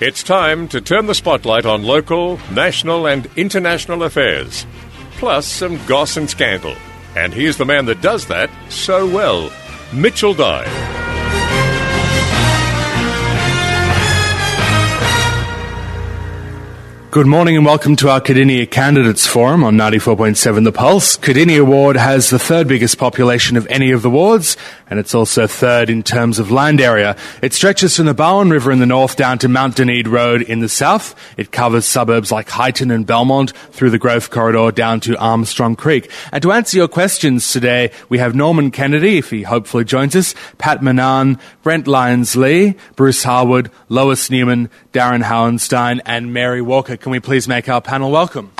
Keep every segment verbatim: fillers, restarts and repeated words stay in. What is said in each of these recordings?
It's time to turn the spotlight on local, national and international affairs, plus some goss and scandal. And here's the man that does that so well, Mitchell Dye. Good morning and welcome to our Cardinia Candidates Forum on ninety-four point seven The Pulse. Cardinia Ward has the third biggest population of any of the wards, and it's also third in terms of land area. It stretches from the Bowen River in the north down to Mount Dunedin Road in the south. It covers suburbs like Highton and Belmont through the Grove Corridor down to Armstrong Creek. And to answer your questions today, we have Norman Kennedy, if he hopefully joins us, Pat Manan, Brent Lyons-Lee, Bruce Harwood, Lois Newman, Darren Hohenstein and Mary Walker. Can we please make our panel welcome?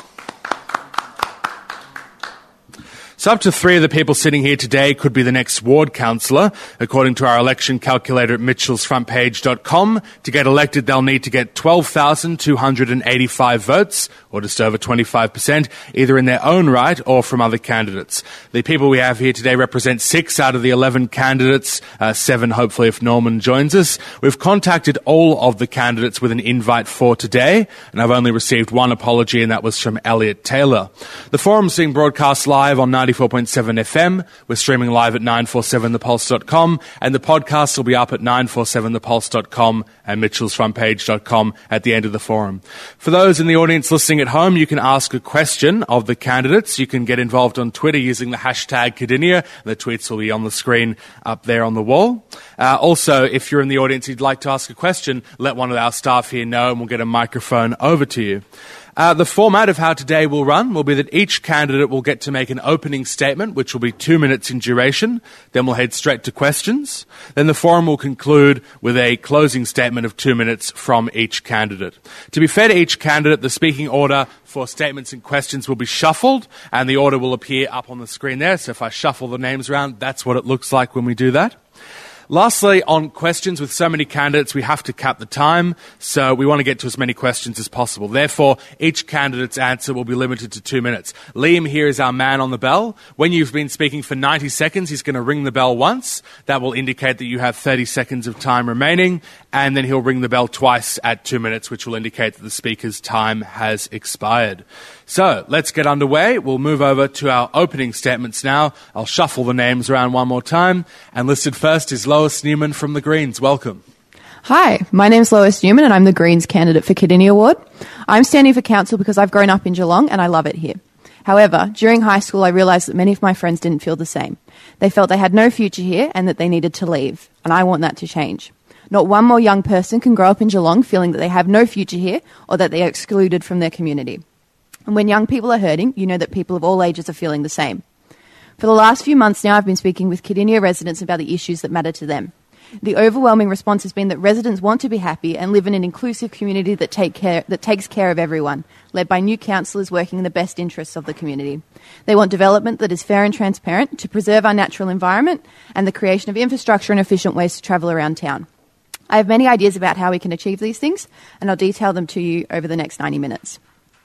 So up to three of the people sitting here today could be the next ward councillor. According to our election calculator at mitchells front page dot com, to get elected they'll need to get twelve thousand two hundred eighty-five votes, or just over twenty-five percent, either in their own right or from other candidates. The people we have here today represent six out of the eleven candidates, uh, seven hopefully if Norman joins us. We've contacted all of the candidates with an invite for today, and I've only received one apology, and that was from Elliot Taylor. The forum's being broadcast live on ninety-four point seven F M. We're streaming live at nine four seven the pulse dot com, and the podcast will be up at nine four seven the pulse dot com and mitchells front page dot com at the end of the forum. For those in the audience listening at home, you can ask a question of the candidates. You can get involved on Twitter using the hashtag Cardinia. The tweets will be on the screen up there on the wall. Uh, also, if you're in the audience and you'd like to ask a question, let one of our staff here know and we'll get a microphone over to you. Uh, the format of how today will run will be that each candidate will get to make an opening statement, which will be two minutes in duration. Then we'll head straight to questions. Then the forum will conclude with a closing statement of two minutes from each candidate. To be fair to each candidate, the speaking order for statements and questions will be shuffled, and the order will appear up on the screen there. So if I shuffle the names around, that's what it looks like when we do that. Lastly, on questions, with so many candidates, we have to cap the time, so we want to get to as many questions as possible. Therefore, each candidate's answer will be limited to two minutes. Liam here is our man on the bell. When you've been speaking for ninety seconds, he's going to ring the bell once. That will indicate that you have thirty seconds of time remaining, and then he'll ring the bell twice at two minutes, which will indicate that the speaker's time has expired. So, let's get underway. We'll move over to our opening statements now. I'll shuffle the names around one more time. And listed first is Lois Newman from the Greens. Welcome. Hi, my name's Lois Newman and I'm the Greens candidate for Cardinia Ward. I'm standing for council because I've grown up in Geelong and I love it here. However, during high school I realised that many of my friends didn't feel the same. They felt they had no future here and that they needed to leave. And I want that to change. Not one more young person can grow up in Geelong feeling that they have no future here or that they are excluded from their community. And when young people are hurting, you know that people of all ages are feeling the same. For the last few months now, I've been speaking with Cardinia residents about the issues that matter to them. The overwhelming response has been that residents want to be happy and live in an inclusive community that, take care, that takes care of everyone, led by new councillors working in the best interests of the community. They want development that is fair and transparent to preserve our natural environment and the creation of infrastructure and efficient ways to travel around town. I have many ideas about how we can achieve these things, and I'll detail them to you over the next ninety minutes.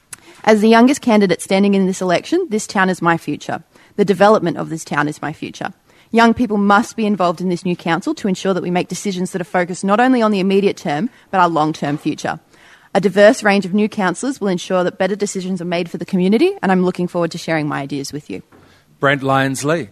As the youngest candidate standing in this election, this town is my future. The development of this town is my future. Young people must be involved in this new council to ensure that we make decisions that are focused not only on the immediate term, but our long-term future. A diverse range of new councillors will ensure that better decisions are made for the community, and I'm looking forward to sharing my ideas with you. Brent Lyons-Lee.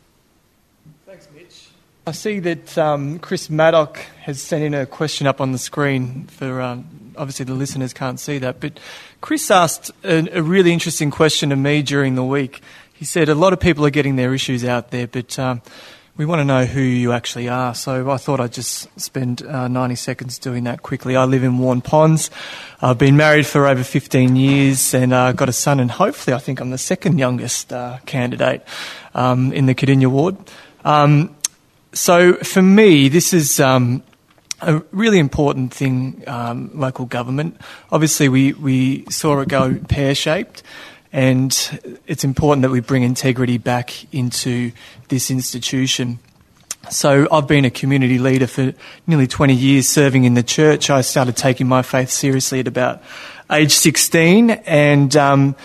Thanks, Mitch. I see that um, Chris Maddock has sent in a question up on the screen for... Um, obviously the listeners can't see that, but Chris asked a, a really interesting question to me during the week. He said a lot of people are getting their issues out there, but um, we want to know who you actually are. So I thought I'd just spend uh, ninety seconds doing that quickly. I live in Warren Ponds. I've been married for over fifteen years and uh, got a son, and hopefully I think I'm the second youngest uh, candidate um, in the Cardinia Ward. Um, so for me, this is... Um, A really important thing, um, local government. Obviously, we, we saw it go pear-shaped, and it's important that we bring integrity back into this institution. So I've been a community leader for nearly twenty years, serving in the church. I started taking my faith seriously at about age sixteen, and um,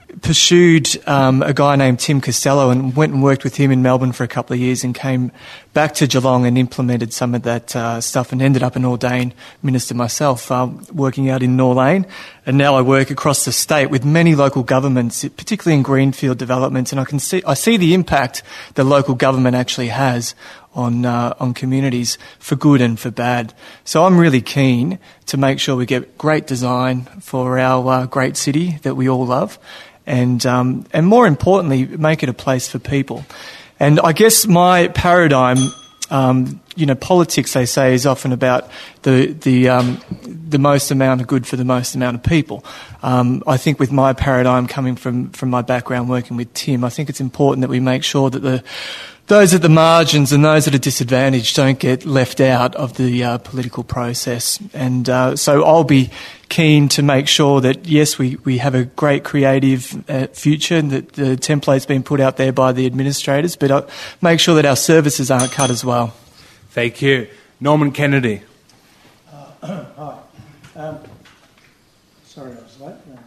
pursued um, a guy named Tim Costello and went and worked with him in Melbourne for a couple of years and came back to Geelong and implemented some of that uh, stuff and ended up an ordained minister myself, uh, working out in Norlane. And now I work across the state with many local governments, particularly in greenfield developments, and I can see I see the impact that local government actually has on uh, on communities for good and for bad. So I'm really keen to make sure we get great design for our uh, great city that we all love, and um, and more importantly, make it a place for people. And I guess my paradigm, um, you know, politics, they say, is often about the the um, the most amount of good for the most amount of people. Um, I think with my paradigm coming from, from my background working with Tim, I think it's important that we make sure that the those at the margins and those that are disadvantaged don't get left out of the uh, political process. And uh, so I'll be keen to make sure that, yes, we, we have a great creative uh, future and that the template's been put out there by the administrators, but I'll make sure that our services aren't cut as well. Thank you. Norman Kennedy. Uh, hi. Um, sorry I was late. No.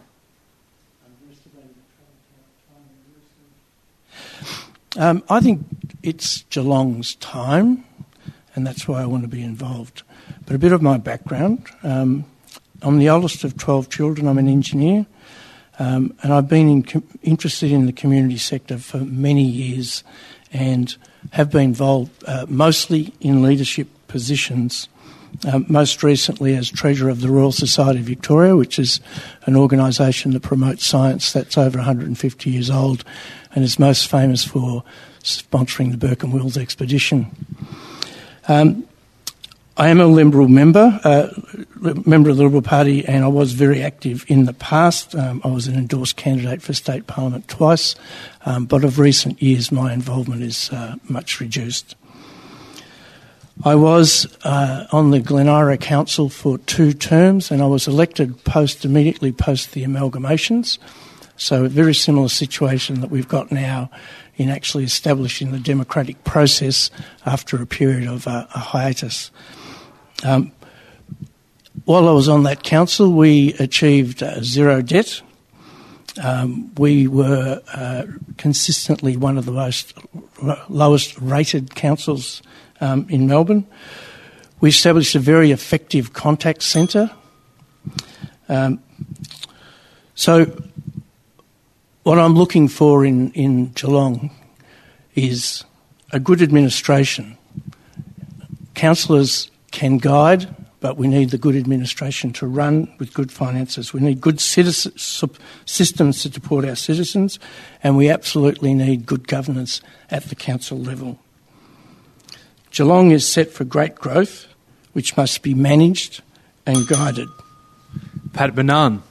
Um, I think it's Geelong's time, and that's why I want to be involved. But a bit of my background. Um, I'm the oldest of twelve children. I'm an engineer, um, and I've been in com- interested in the community sector for many years and have been involved uh, mostly in leadership positions, um, most recently as Treasurer of the Royal Society of Victoria, which is an organisation that promotes science that's over one hundred fifty years old and is most famous for sponsoring the Burke and Wills expedition. Um, I am a Liberal member, uh, member of the Liberal Party, and I was very active in the past. Um, I was an endorsed candidate for State Parliament twice, um, but of recent years my involvement is uh, much reduced. I was uh, on the Glen Ira Council for two terms, and I was elected post immediately post the amalgamations. So a very similar situation that we've got now in actually establishing the democratic process after a period of uh, a hiatus. Um, while I was on that council, we achieved uh, zero debt. Um, we were uh, consistently one of the most lowest rated councils um, in Melbourne. We established a very effective contact centre. Um, so what I'm looking for in, in Geelong is a good administration. Councillors can guide, but we need the good administration to run with good finances. We need good citizen, systems to support our citizens, and we absolutely need good governance at the council level. Geelong is set for great growth, which must be managed and guided. Pat Banan.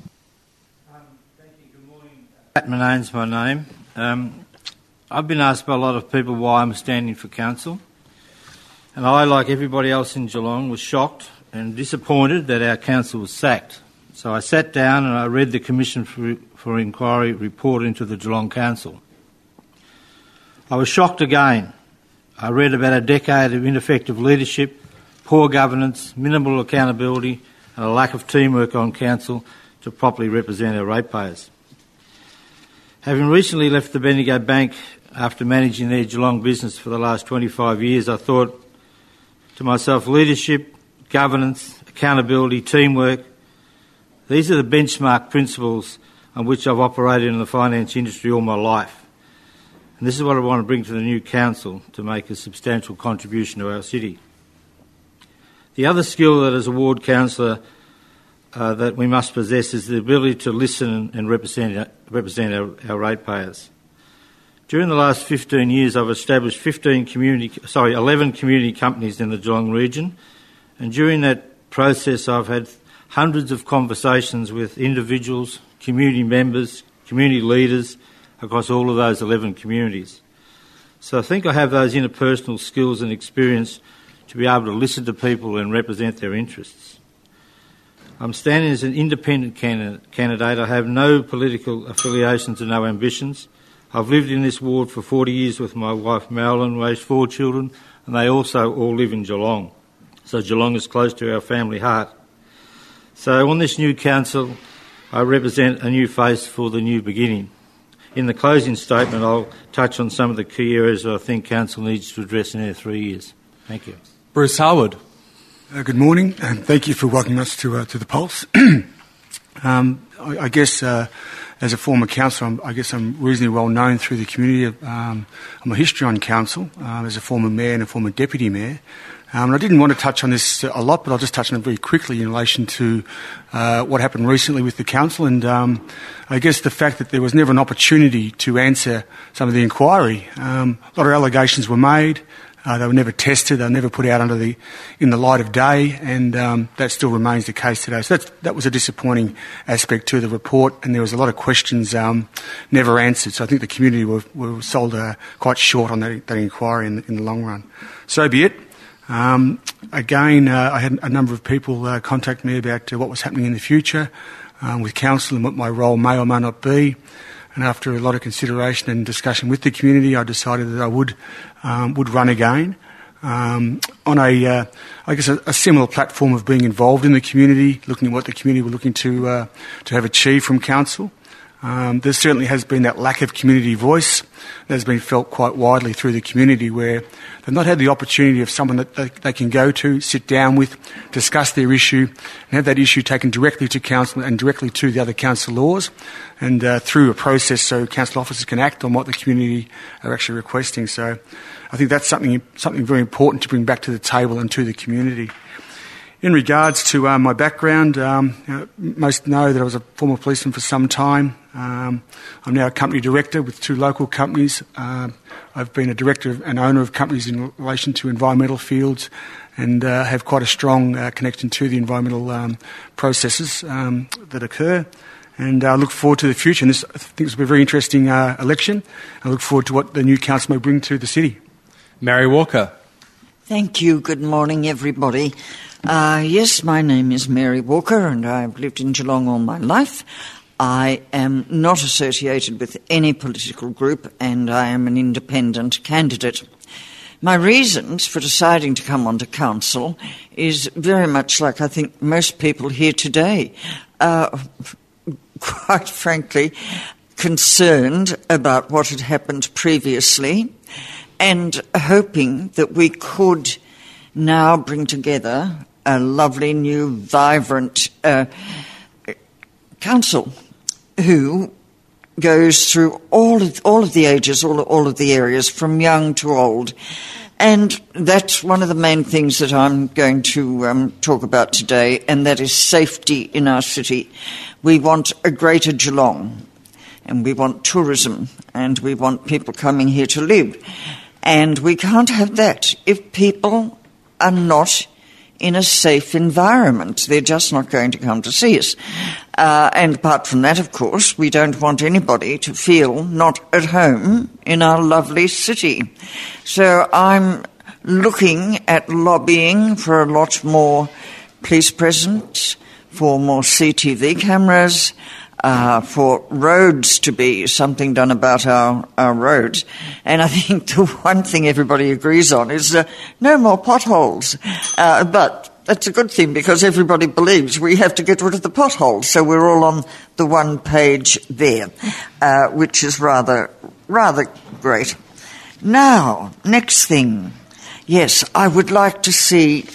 Pat Manane's my name. Um, I've been asked by a lot of people why I'm standing for council, and I, like everybody else in Geelong, was shocked and disappointed that our council was sacked. So I sat down and I read the Commission for, for Inquiry report into the Geelong Council. I was shocked again. I read about a decade of ineffective leadership, poor governance, minimal accountability, and a lack of teamwork on council to properly represent our ratepayers. Having recently left the Bendigo Bank after managing their Geelong business for the last twenty-five years, I thought to myself, leadership, governance, accountability, teamwork, these are the benchmark principles on which I've operated in the finance industry all my life. And this is what I want to bring to the new council to make a substantial contribution to our city. The other skill that as a ward councillor Uh, that we must possess is the ability to listen and, and represent, represent our, our ratepayers. During the last fifteen years, I've established fifteen community, sorry, eleven community companies in the Geelong region, and during that process, I've had hundreds of conversations with individuals, community members, community leaders across all of those eleven communities. So I think I have those interpersonal skills and experience to be able to listen to people and represent their interests. I'm standing as an independent candidate. I have no political affiliations and no ambitions. I've lived in this ward for forty years with my wife Marilyn, raised four children, and they also all live in Geelong. So Geelong is close to our family heart. So on this new council, I represent a new face for the new beginning. in the closing statement, I'll touch on some of the key areas that I think Council needs to address in our three years. Thank you. Bruce Harwood. Uh, good morning, and thank you for welcoming us to uh, to the Pulse. um, I, I guess uh, as a former councillor, I'm, I guess I'm reasonably well known through the community. Um, I'm a history on council um, as a former mayor and a former deputy mayor. Um, and I didn't want to touch on this a lot, but I'll just touch on it very quickly in relation to uh, what happened recently with the council, and um, I guess the fact that there was never an opportunity to answer some of the inquiry. Um, a lot of allegations were made. Uh, they were never tested. They were never put out under the in the light of day, and um, that still remains the case today. So that's, that was a disappointing aspect to the report, and there was a lot of questions um, never answered. So I think the community were, were sold uh, quite short on that, that inquiry in, in the long run. So be it. Um, again, uh, I had a number of people uh, contact me about uh, what was happening in the future um, with council and what my role may or may not be. And after a lot of consideration and discussion with the community, I decided that I would um, would run again um, on a, uh, I guess, a, a similar platform of being involved in the community, looking at what the community were looking to uh, to have achieved from council. Um, there certainly has been that lack of community voice that has been felt quite widely through the community, where they've not had the opportunity of someone that they, they can go to, sit down with, discuss their issue, and have that issue taken directly to council and directly to the other council laws, and uh, through a process so council officers can act on what the community are actually requesting. So I think that's something something very important to bring back to the table and to the community. In regards to uh, my background, um, you know, most know that I was a former policeman for some time. Um, I'm now a company director with two local companies. Uh, I've been a director and owner of companies in relation to environmental fields, and uh, have quite a strong uh, connection to the environmental um, processes um, that occur. And I uh, look forward to the future. And this, I think this will be a very interesting uh, election. I look forward to what the new council may bring to the city. Mary Walker. Thank you. Good morning, everybody. Uh, yes, my name is Mary Walker, and I've lived in Geelong all my life. I am not associated with any political group, and I am an independent candidate. My reasons for deciding to come onto council is very much like I think most people here today. Uh, quite frankly, concerned about what had happened previously, and hoping that we could now bring together a lovely, new, vibrant uh, council who goes through all of, all of the ages, all, all of the areas, from young to old. And that's one of the main things that I'm going to um, talk about today, and that is safety in our city. We want a greater Geelong, and we want tourism, and we want people coming here to live. And we can't have that if people are not in a safe environment. They're just not going to come to see us. Uh, and apart from that, of course, we don't want anybody to feel not at home in our lovely city. So I'm looking at lobbying for a lot more police presence, for more C T V cameras, Uh, for roads to be something done about our, our roads. And I think the one thing everybody agrees on is uh, no more potholes. Uh, but that's a good thing, because everybody believes we have to get rid of the potholes. So we're all on the one page there, uh, which is rather, rather great. Now, next thing. Yes, I would like to see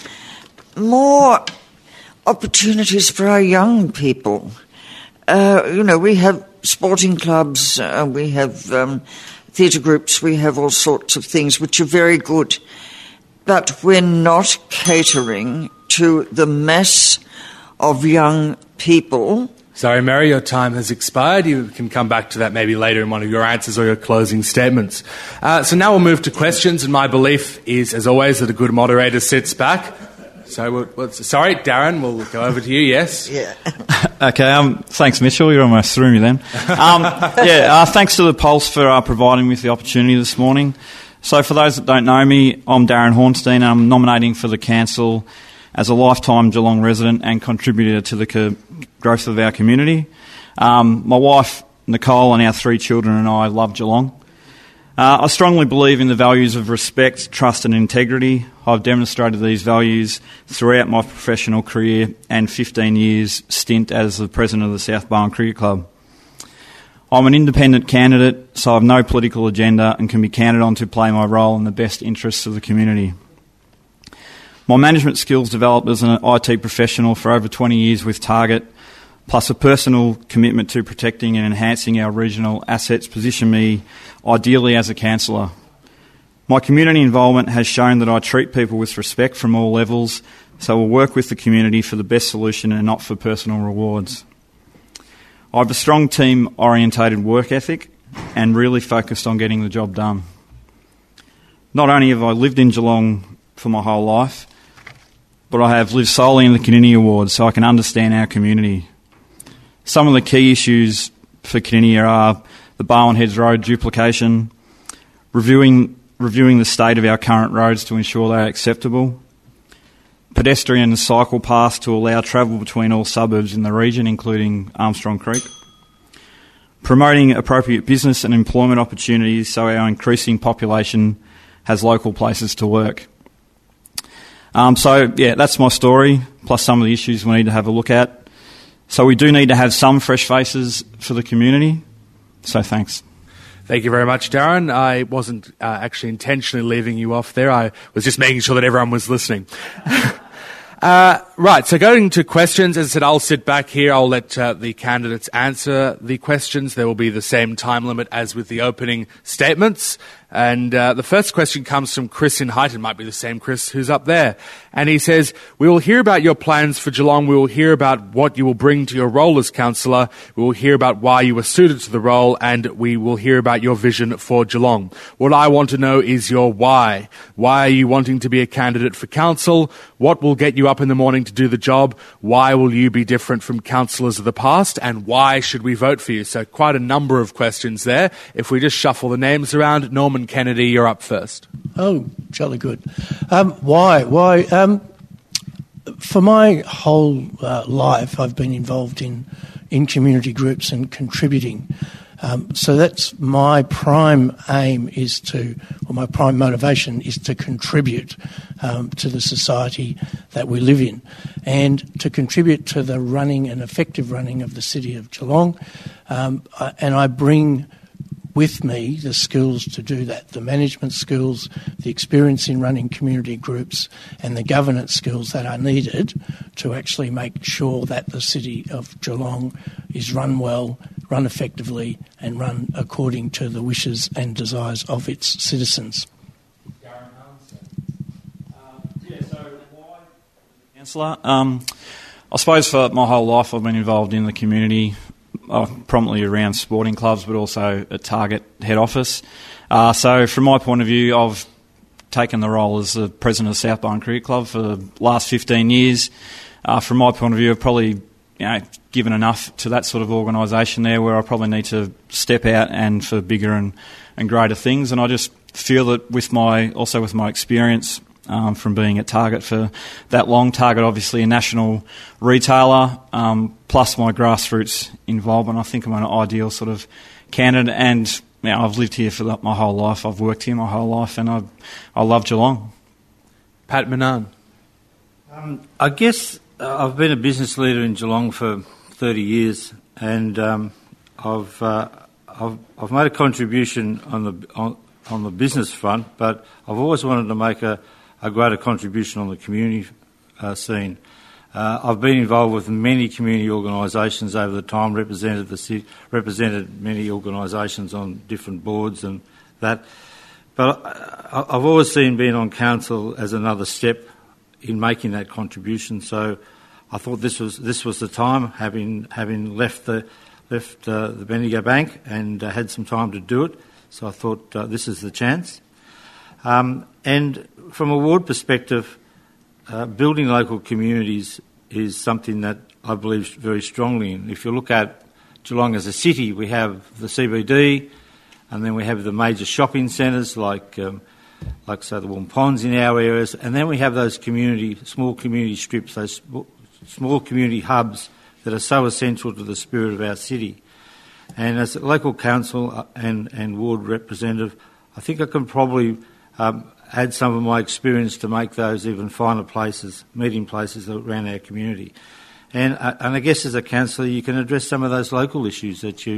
more opportunities for our young people. Uh, you know, we have sporting clubs, uh, we have um, theatre groups, we have all sorts of things which are very good. But we're not catering to the mass of young people. Sorry, Mary, your time has expired. You can come back to that maybe later in one of your answers or your closing statements. Uh, so now we'll move to questions, and my belief is, as always, that a good moderator sits back. So, we'll, we'll, sorry, Darren, we'll go over to you, yes? Yeah. Okay, um, thanks, Mitchell. You almost threw me then. Um, yeah, uh, thanks to the Pulse for uh, providing me with the opportunity this morning. So for those that don't know me, I'm Darren Hornstein, and I'm nominating for the council as a lifetime Geelong resident and contributor to the co- growth of our community. Um, my wife, Nicole, and our three children and I love Geelong. Uh, I strongly believe in the values of respect, trust and integrity. I've demonstrated these values throughout my professional career and fifteen years stint as the president of the South Barwon Cricket Club. I'm an independent candidate, so I have no political agenda and can be counted on to play my role in the best interests of the community. My management skills developed as an I T professional for over twenty years with Target, plus a personal commitment to protecting and enhancing our regional assets position me ideally as a councillor. My community involvement has shown that I treat people with respect from all levels, so I will work with the community for the best solution and not for personal rewards. I have a strong team-orientated work ethic and really focused on getting the job done. Not only have I lived in Geelong for my whole life, but I have lived solely in the Cardinia ward, so I can understand our community. Some of the key issues for Cardinia are the Barwon Heads Road duplication, reviewing, reviewing the state of our current roads to ensure they are acceptable, pedestrian and cycle paths to allow travel between all suburbs in the region, including Armstrong Creek, promoting appropriate business and employment opportunities so our increasing population has local places to work. Um, so, yeah, that's my story, plus some of the issues we need to have a look at. So we do need to have some fresh faces for the community. So thanks. Thank you very much, Darren. I wasn't uh, actually intentionally leaving you off there. I was just making sure that everyone was listening. uh, right, so going to questions, as I said, I'll sit back here. I'll let uh, the candidates answer the questions. There will be the same time limit as with the opening statements. And uh, the first question comes from Chris in Highton. Might be the same Chris who's up there. And he says, we will hear about your plans for Geelong. We will hear about what you will bring to your role as councillor. We will hear about why you were suited to the role. And we will hear about your vision for Geelong. What I want to know is your why. Why are you wanting to be a candidate for council? What will get you up in the morning to do the job? Why will you be different from councillors of the past? And why should we vote for you? So quite a number of questions there. If we just shuffle the names around, Norman Kennedy, you're up first. Oh, jolly good. Um, why? Why? Um, for my whole uh, life, I've been involved in, in community groups and contributing. Um, so that's my prime aim is to, or my prime motivation is to contribute um, to the society that we live in and to contribute to the running and effective running of the City of Geelong. Um, I, and I bring with me the skills to do that, the management skills, the experience in running community groups and the governance skills that are needed to actually make sure that the City of Geelong is run well, run effectively and run according to the wishes and desires of its citizens. Councillor, um, I suppose for my whole life I've been involved in the community, uh, prominently around sporting clubs, but also at Target head office. Uh, so from my point of view, I've taken the role as the president of South Barwon Cricket Club for the last fifteen years. Uh, from my point of view, I've probably you know, given enough to that sort of organisation there where I probably need to step out and for bigger and, and greater things. And I just feel that with my, also with my experience um, from being at Target for that long, Target obviously a national retailer, um, plus my grassroots involvement, I think I'm an ideal sort of candidate. And you know, I've lived here for the, my whole life, I've worked here my whole life, and I I love Geelong. Pat Manan. Um, I guess uh, I've been a business leader in Geelong for thirty years, and um, I've, uh, I've I've made a contribution on the on, on the business front, but I've always wanted to make a, a greater contribution on the community uh, scene. Uh, I've been involved with many community organisations over the time, represented the city, represented many organisations on different boards and that. But I, I've always seen being on council as another step in making that contribution. So I thought this was this was the time, having having left the left uh, the Bendigo Bank and uh, had some time to do it. So I thought uh, this is the chance. Um, and from a ward perspective, uh, building local communities is something that I believe very strongly in. If you look at Geelong as a city, we have the C B D, and then we have the major shopping centres like. Um, like say the Warm Ponds in our areas, and then we have those community, small community strips, those small community hubs that are so essential to the spirit of our city. And as a local council and, and ward representative, I think I can probably um, add some of my experience to make those even finer places, meeting places around our community. And, uh, and I guess as a councillor you can address some of those local issues that you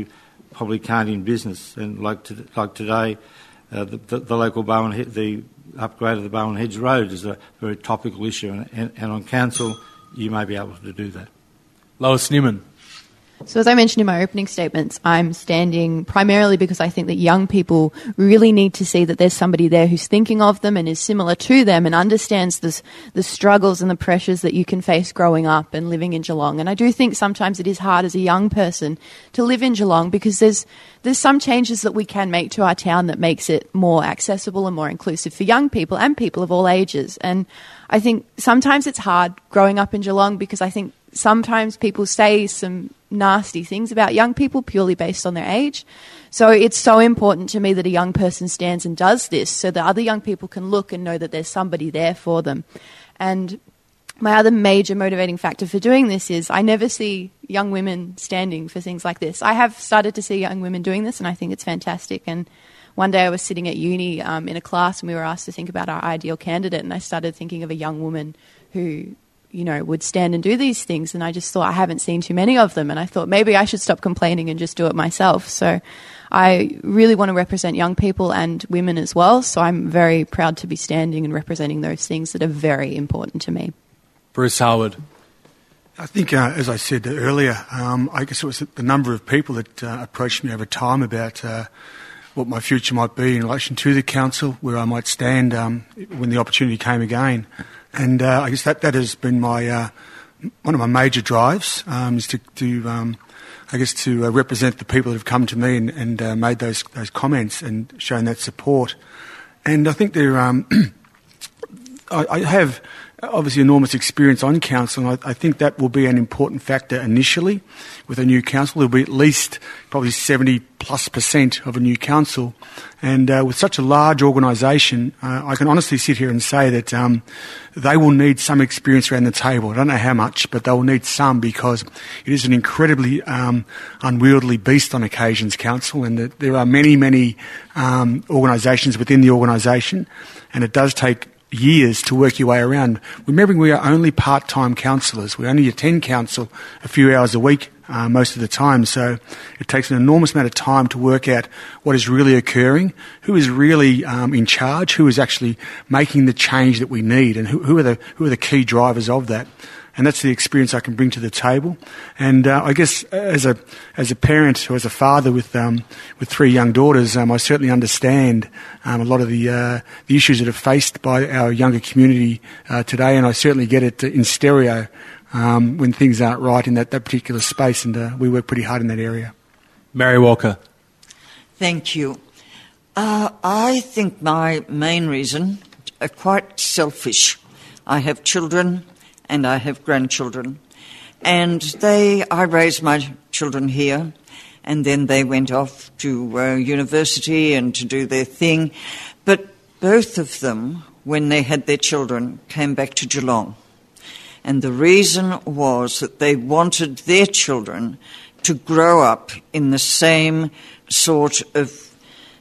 probably can't in business. And like to, like today, uh, the, the, the local Bowen, the upgrade of the Bowen Hedge Road is a very topical issue, and, and, and on council, you may be able to do that. Lois Newman. So as I mentioned in my opening statements, I'm standing primarily because I think that young people really need to see that there's somebody there who's thinking of them and is similar to them and understands this, the struggles and the pressures that you can face growing up and living in Geelong. And I do think sometimes it is hard as a young person to live in Geelong because there's there's some changes that we can make to our town that makes it more accessible and more inclusive for young people and people of all ages. And I think sometimes it's hard growing up in Geelong because I think sometimes people say some nasty things about young people purely based on their age. So it's so important to me that a young person stands and does this so that other young people can look and know that there's somebody there for them. And my other major motivating factor for doing this is I never see young women standing for things like this. I have started to see young women doing this, and I think it's fantastic. And one day I was sitting at uni um, in a class and we were asked to think about our ideal candidate, and I started thinking of a young woman who, you know, would stand and do these things. And I just thought, I haven't seen too many of them. And I thought maybe I should stop complaining and just do it myself. So I really want to represent young people and women as well. So I'm very proud to be standing and representing those things that are very important to me. Bruce Harwood. I think, uh, as I said earlier, um, I guess it was the number of people that uh, approached me over time about uh, what my future might be in relation to the council, where I might stand um, when the opportunity came again. And uh, I guess that, that has been my uh, one of my major drives um, is to, to um, I guess to uh, represent the people that have come to me and, and uh, made those those comments and shown that support. And I think there, um, I, I have obviously enormous experience on council, and I, I think that will be an important factor initially with a new council. There will be at least probably seventy plus percent of a new council. And uh, with such a large organisation, uh, I can honestly sit here and say that um, they will need some experience around the table. I don't know how much, but they will need some because it is an incredibly um, unwieldy beast on occasions, council, and that there are many, many um, organisations within the organisation, and it does take years to work your way around. Remembering we are only part-time councillors. We only attend council a few hours a week uh, most of the time, so it takes an enormous amount of time to work out what is really occurring, who is really um, in charge, who is actually making the change that we need, and who, who are the who are the key drivers of that. And that's the experience I can bring to the table. And uh, I guess as a as a parent or as a father with um, with three young daughters, um, I certainly understand um, a lot of the uh, the issues that are faced by our younger community uh, today, and I certainly get it in stereo um, when things aren't right in that, that particular space, and uh, we work pretty hard in that area. Mary Walker. Thank you. Uh, I think my main reason are quite selfish. I have children and I have grandchildren. And they, I raised my children here, and then they went off to uh, university and to do their thing. But both of them, when they had their children, came back to Geelong. And the reason was that they wanted their children to grow up in the same sort of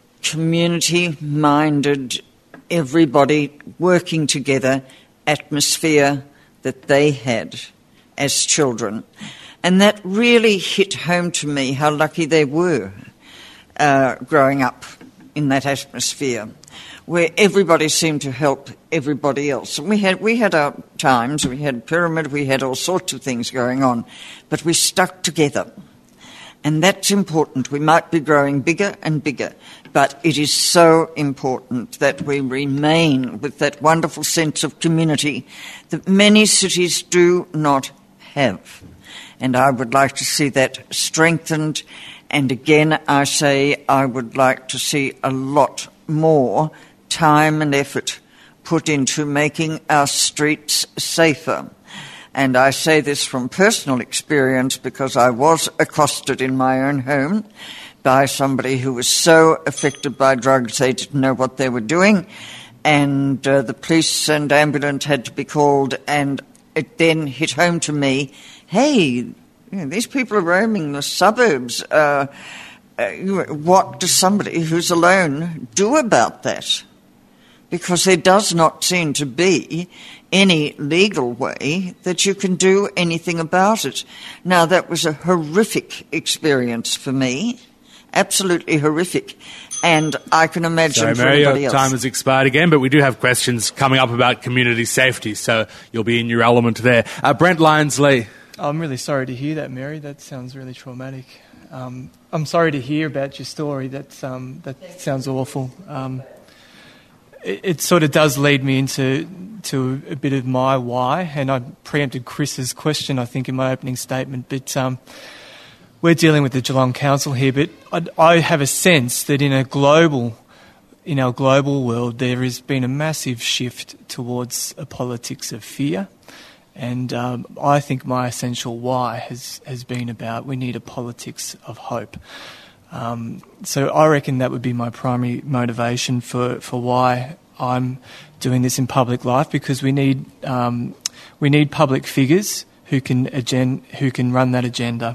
community-minded, everybody working together atmosphere that they had as children. And that really hit home to me how lucky they were uh, growing up in that atmosphere where everybody seemed to help everybody else. And we had we had our times, we had pyramid, we had all sorts of things going on, but we stuck together. And that's important. We might be growing bigger and bigger, but it is so important that we remain with that wonderful sense of community that many cities do not have. And I would like to see that strengthened. And again, I say I would like to see a lot more time and effort put into making our streets safer. And I say this from personal experience because I was accosted in my own home by somebody who was so affected by drugs they didn't know what they were doing, and uh, the police and ambulance had to be called, and it then hit home to me, hey, you know, these people are roaming the suburbs. Uh, uh, what does somebody who's alone do about that? Because there does not seem to be any legal way that you can do anything about it. Now, that was a horrific experience for me, Absolutely horrific. And I can imagine Sorry, for Mary, anybody your else. time has expired again, but we do have questions coming up about community safety, so you'll be in your element there. Uh, Brent Lyons-Lee. I'm really sorry to hear that, Mary. That sounds really traumatic. Um, I'm sorry to hear about your story. That um, that sounds awful. Um, it, it sort of does lead me into to a bit of my why, and I preempted Chris's question, I think, in my opening statement. But um, we're dealing with the Geelong Council here, but I, I have a sense that in a global, in our global world, there has been a massive shift towards a politics of fear. And um, I think my essential why has, has been about we need a politics of hope. Um, so I reckon that would be my primary motivation for, for why I'm doing this in public life, because we need um, we need public figures who can agen- who can run that agenda.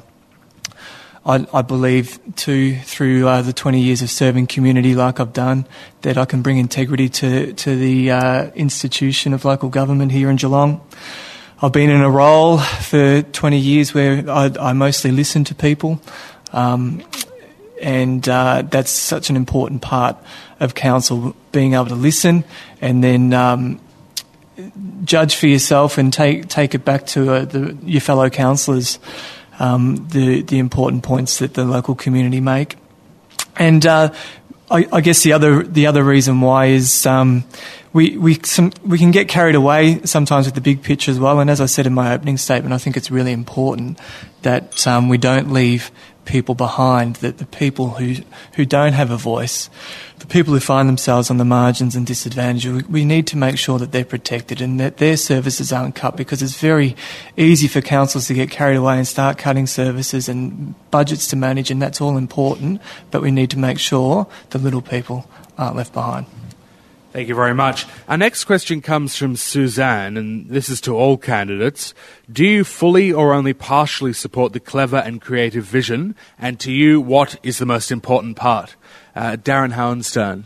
I, I believe too, through uh, the twenty years of serving community like I've done, that I can bring integrity to to the uh, institution of local government here in Geelong. I've been in a role for twenty years where I, I mostly listen to people, um, and uh, that's such an important part of council, being able to listen and then um, judge for yourself and take take it back to uh, the, your fellow councillors, um, the the important points that the local community make. And uh, I, I guess the other the other reason why is um, we we some, we can get carried away sometimes with the big picture as well. And as I said in my opening statement, I think it's really important that um, we don't leave people behind, that the people who who don't have a voice, the people who find themselves on the margins and disadvantaged, we, we need to make sure that they're protected and that their services aren't cut, because it's very easy for councils to get carried away and start cutting services and budgets to manage, and that's all important, but we need to make sure the little people aren't left behind. Thank you very much. Our next question comes from Suzanne, and this is to all candidates. Do you fully or only partially support the clever and creative vision? And to you, what is the most important part? Uh, Darren Hohenstone.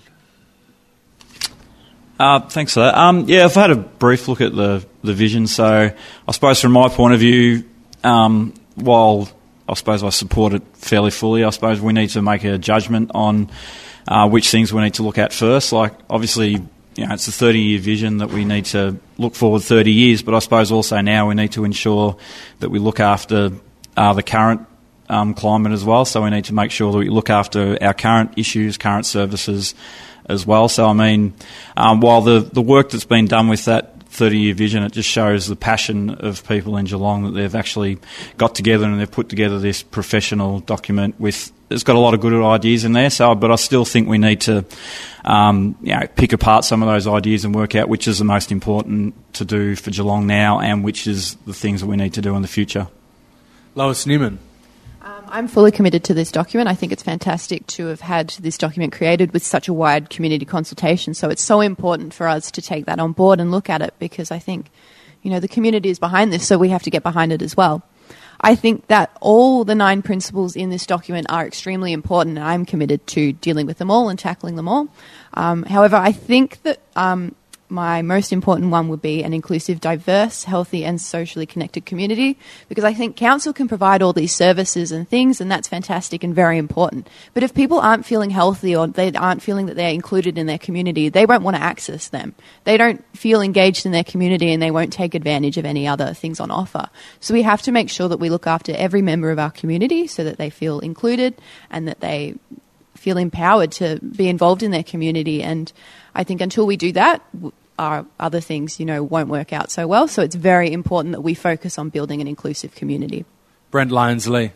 Uh, thanks for that. Um, yeah, I've had a brief look at the, the vision. So I suppose from my point of view, um, while I suppose I support it fairly fully, I suppose we need to make a judgment on Uh, which things we need to look at first. Like, obviously, you know, it's a thirty-year vision that we need to look forward thirty years, but I suppose also now we need to ensure that we look after uh, the current um, climate as well. So we need to make sure that we look after our current issues, current services as well. So, I mean, um, while the, the work that's been done with that thirty-year vision, it just shows the passion of people in Geelong, that they've actually got together and they've put together this professional document with, it's got a lot of good ideas in there. So, but I still think we need to, um, you know, pick apart some of those ideas and work out which is the most important to do for Geelong now and which is the things that we need to do in the future. Lois Newman. Um, I'm fully committed to this document. I think it's fantastic to have had this document created with such a wide community consultation. So it's so important for us to take that on board and look at it, because I think, you know, the community is behind this, so we have to get behind it as well. I think that all the nine principles in this document are extremely important, and I'm committed to dealing with them all and tackling them all. Um, however, I think that um, my most important one would be an inclusive, diverse, healthy and socially connected community, because I think council can provide all these services and things, and that's fantastic and very important. But if people aren't feeling healthy or they aren't feeling that they're included in their community, they won't want to access them. They don't feel engaged in their community and they won't take advantage of any other things on offer. So we have to make sure that we look after every member of our community so that they feel included and that they feel empowered to be involved in their community. And I think until we do that, our other things, you know, won't work out so well. So it's very important that we focus on building an inclusive community. Brent Lyons-Lee.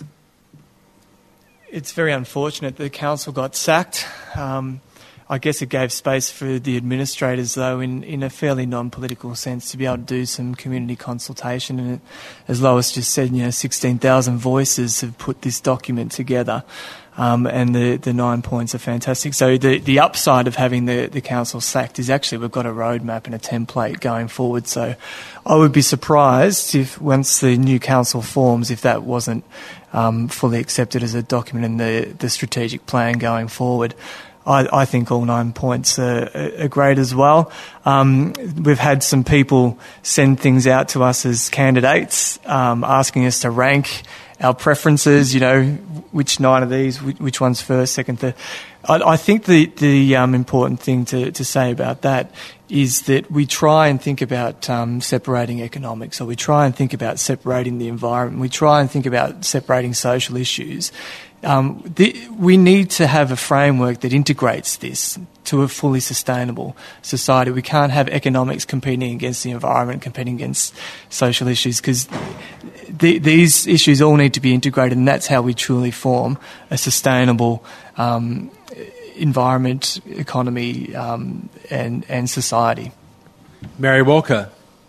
It's very unfortunate the council got sacked. Um, I guess it gave space for the administrators, though, in, in a fairly non-political sense, to be able to do some community consultation. And it, as Lois just said, you know, sixteen thousand voices have put this document together. Um, and the, the nine points are fantastic. So the, the upside of having the, the council sacked is actually we've got a roadmap and a template going forward. So I would be surprised if once the new council forms, if that wasn't um, fully accepted as a document in the, the strategic plan going forward. I, I think all nine points are, are great as well. Um, we've had some people send things out to us as candidates, um, asking us to rank our preferences, you know, which nine of these, which one's first, second, third. I, I think the, the um, important thing to, to say about that is that we try and think about um, separating economics, or we try and think about separating the environment, we try and think about separating social issues. Um, the, we need to have a framework that integrates this to a fully sustainable society. We can't have economics competing against the environment, competing against social issues, because the, these issues all need to be integrated, and that's how we truly form a sustainable um, environment, economy, um, and, and society. Mary Walker.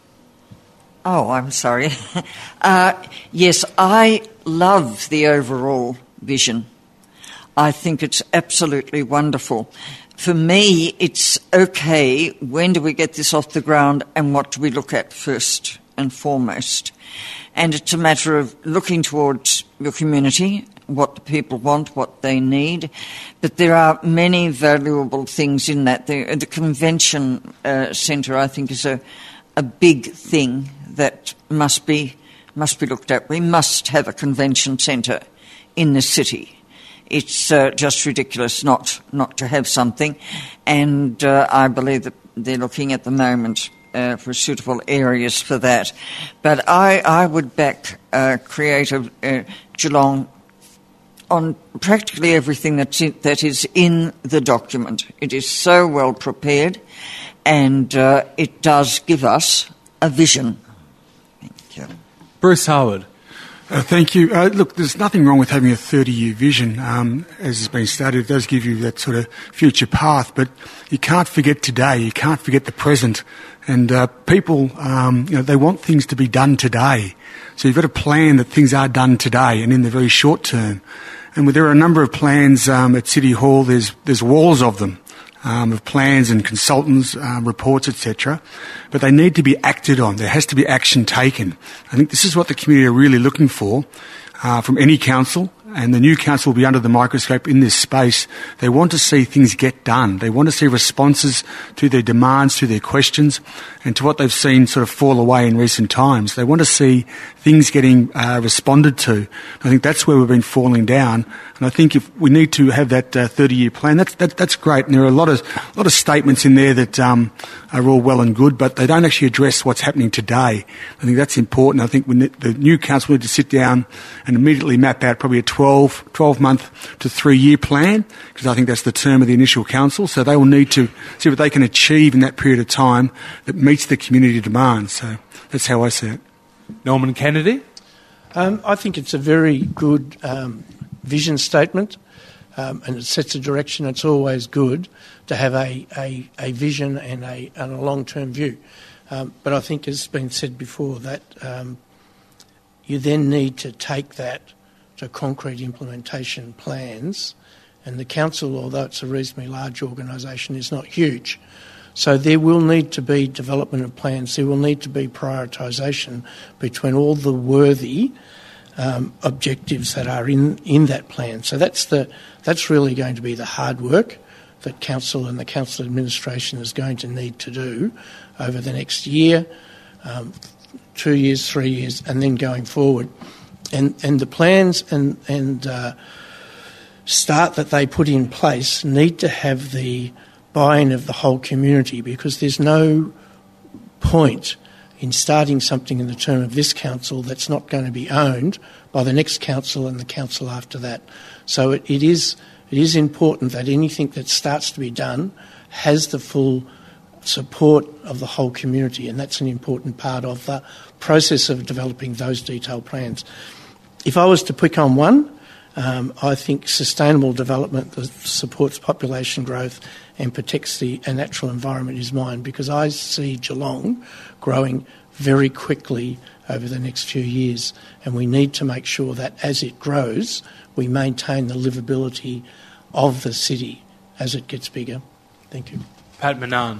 Oh, I'm sorry. uh, yes, I love the overall vision. I think it's absolutely wonderful. For me, it's okay, when do we get this off the ground and what do we look at first and foremost? And it's a matter of looking towards your community, what the people want, what they need. But there are many valuable things in that. The, the convention uh, centre, I think, is a, a big thing that must be must be looked at. We must have a convention centre in the city. It's uh, just ridiculous not not to have something, and uh, I believe that they're looking at the moment uh, for suitable areas for that. But I, I would back uh, Creative uh, Geelong on practically everything that's in, that is in the document. It is so well prepared, and uh, it does give us a vision. Thank you. Bruce Harwood. Uh, thank you. Uh, look, there's nothing wrong with having a thirty-year vision. Um, as has been stated, it does give you that sort of future path, but you can't forget today. You can't forget the present. And uh, people, um, you know, they want things to be done today. So you've got to plan that things are done today and in the very short term. And there are a number of plans um, at City Hall. There's there's walls of them. Um, of plans and consultants, um, reports, et cetera. But they need to be acted on. There has to be action taken. I think this is what the community are really looking for uh, from any council, and the new council will be under the microscope in this space. They want to see things get done. They want to see responses to their demands, to their questions, and to what they've seen sort of fall away in recent times. They want to see things getting uh, responded to. I think that's where we've been falling down. And I think if we need to have that uh, thirty-year plan, that's that, that's great. And there are a lot of a lot of statements in there that um, are all well and good, but they don't actually address what's happening today. I think that's important. I think we need, the new council need to sit down and immediately map out probably a twelve, twelve month to three-year plan, because I think that's the term of the initial council. So they will need to see what they can achieve in that period of time that meets the community demands. So that's how I see it. Norman Kennedy. Um, I think it's a very good um, vision statement, um, and it sets a direction. It's always good to have a, a, a vision and a, and a long-term view. Um, but I think, as has been said before, that um, you then need to take that to concrete implementation plans. And the council, although it's a reasonably large organisation, is not huge. So there will need to be development of plans. There will need to be prioritisation between all the worthy um, objectives that are in, in that plan. So that's the that's really going to be the hard work that council and the council administration is going to need to do over the next year, um, two years, three years, and then going forward. And and the plans and and uh, start that they put in place need to have the buy-in of the whole community, because there's no point in starting something in the term of this council that's not going to be owned by the next council and the council after that. So it, it is it is important that anything that starts to be done has the full support of the whole community, and that's an important part of the process of developing those detailed plans. If I was to pick on one, um, I think sustainable development that supports population growth and protects the a natural environment is mine, because I see Geelong growing very quickly over the next few years, and we need to make sure that as it grows, we maintain the livability of the city as it gets bigger. Thank you. Pat Manan.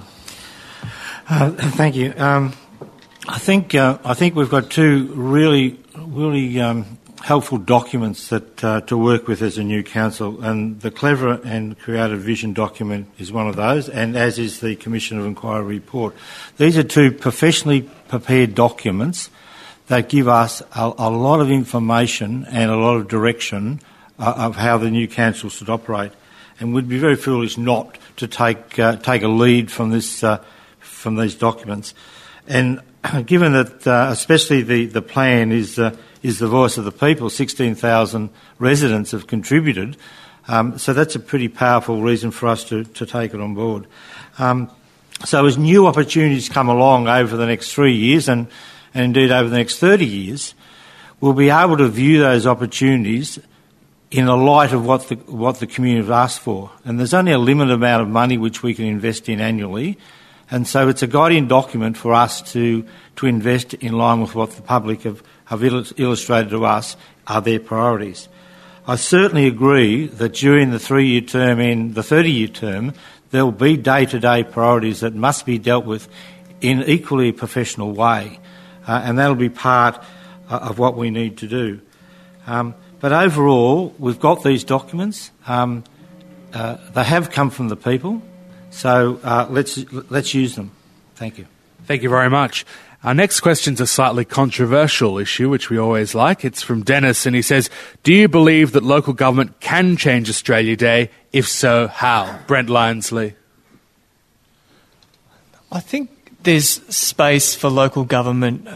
Uh, thank you. Um, I think uh, I think we've got two really really um, helpful documents that uh, to work with as a new council, and the Clever and Creative Vision document is one of those, and as is the Commission of Inquiry report. These are two professionally prepared documents that give us a, a lot of information and a lot of direction uh, of how the new council should operate, and we'd be very foolish not to take uh, take a lead from this uh, from these documents. And given that, uh, especially the the plan is. Uh, is the voice of the people. sixteen thousand residents have contributed, um, so that's a pretty powerful reason for us to, to take it on board. Um, so as new opportunities come along over the next three years and, and indeed over the next thirty years, we'll be able to view those opportunities in the light of what the, what the community have asked for. And there's only a limited amount of money which we can invest in annually, and so it's a guiding document for us to, to invest in line with what the public have have illustrated to us are their priorities. I certainly agree that during the three-year term and the thirty-year term, there will be day-to-day priorities that must be dealt with in an equally professional way, uh, and that will be part uh, of what we need to do. Um, but overall, we've got these documents. Um, uh, they have come from the people, so uh, let's let's use them. Thank you. Thank you very much. Our next question's a slightly controversial issue, which we always like. It's from Dennis, and he says, do you believe that local government can change Australia Day? If so, how? Brent Linesley. I think there's space for local government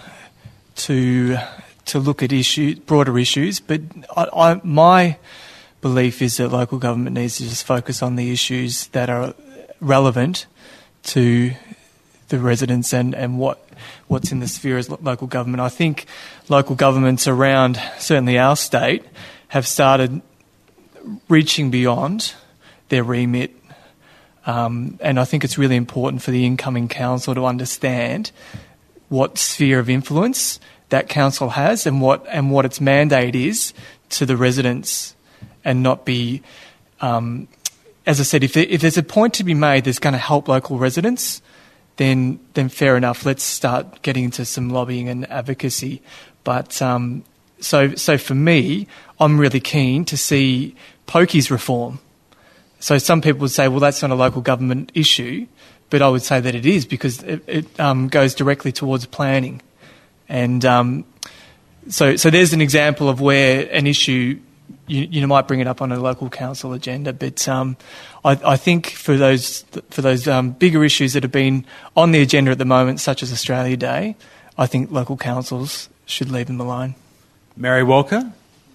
to to look at issue, broader issues, but I, I, my belief is that local government needs to just focus on the issues that are relevant to the residents and, and what what's in the sphere as local government. I think local governments around, certainly our state, have started reaching beyond their remit, um, and I think it's really important for the incoming council to understand what sphere of influence that council has and what and what its mandate is to the residents, and not be, um, as I said, if, there, if there's a point to be made that's going to help local residents, then then fair enough. Let's start getting into some lobbying and advocacy. But um, so so for me, I'm really keen to see pokies reform. So some people would say, well, that's not a local government issue, but I would say that it is, because it, it um, goes directly towards planning. And um, so so there's an example of where an issue, you, you might bring it up on a local council agenda, but um, I, I think for those for those um, bigger issues that have been on the agenda at the moment, such as Australia Day, I think local councils should leave them alone. Mary Walker?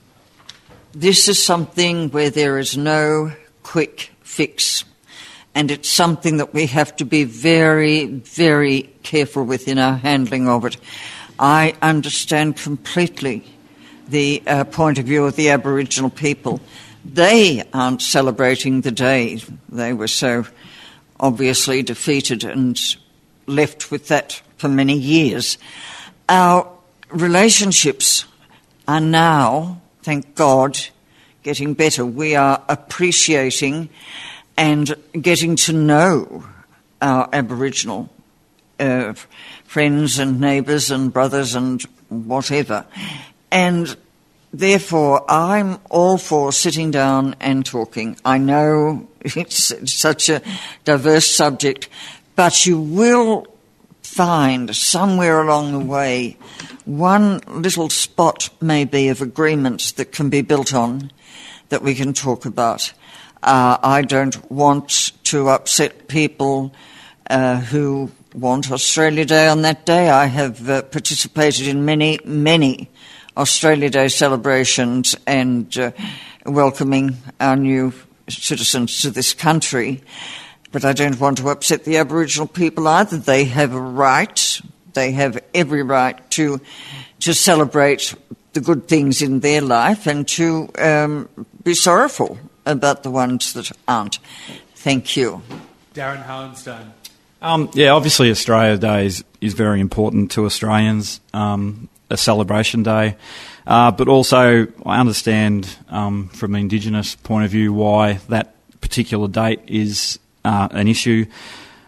This is something where there is no quick fix, and it's something that we have to be very, very careful with in our handling of it. I understand completely the uh, point of view of the Aboriginal people. They aren't celebrating the day. They were so obviously defeated and left with that for many years. Our relationships are now, thank God, getting better. We are appreciating and getting to know our Aboriginal uh, friends and neighbours and brothers and whatever. And therefore, I'm all for sitting down and talking. I know it's such a diverse subject, but you will find somewhere along the way one little spot maybe of agreement that can be built on, that we can talk about. Uh, I don't want to upset people uh, who want Australia Day on that day. I have uh, participated in many, many Australia Day celebrations and uh, welcoming our new citizens to this country. But I don't want to upset the Aboriginal people either. They have a right, they have every right to to celebrate the good things in their life and to um, be sorrowful about the ones that aren't. Thank you. Darren Hohenstein. Um, yeah, obviously Australia Day is, is very important to Australians, um, a celebration day. Uh, but also I understand um, from an Indigenous point of view why that particular date is uh, an issue.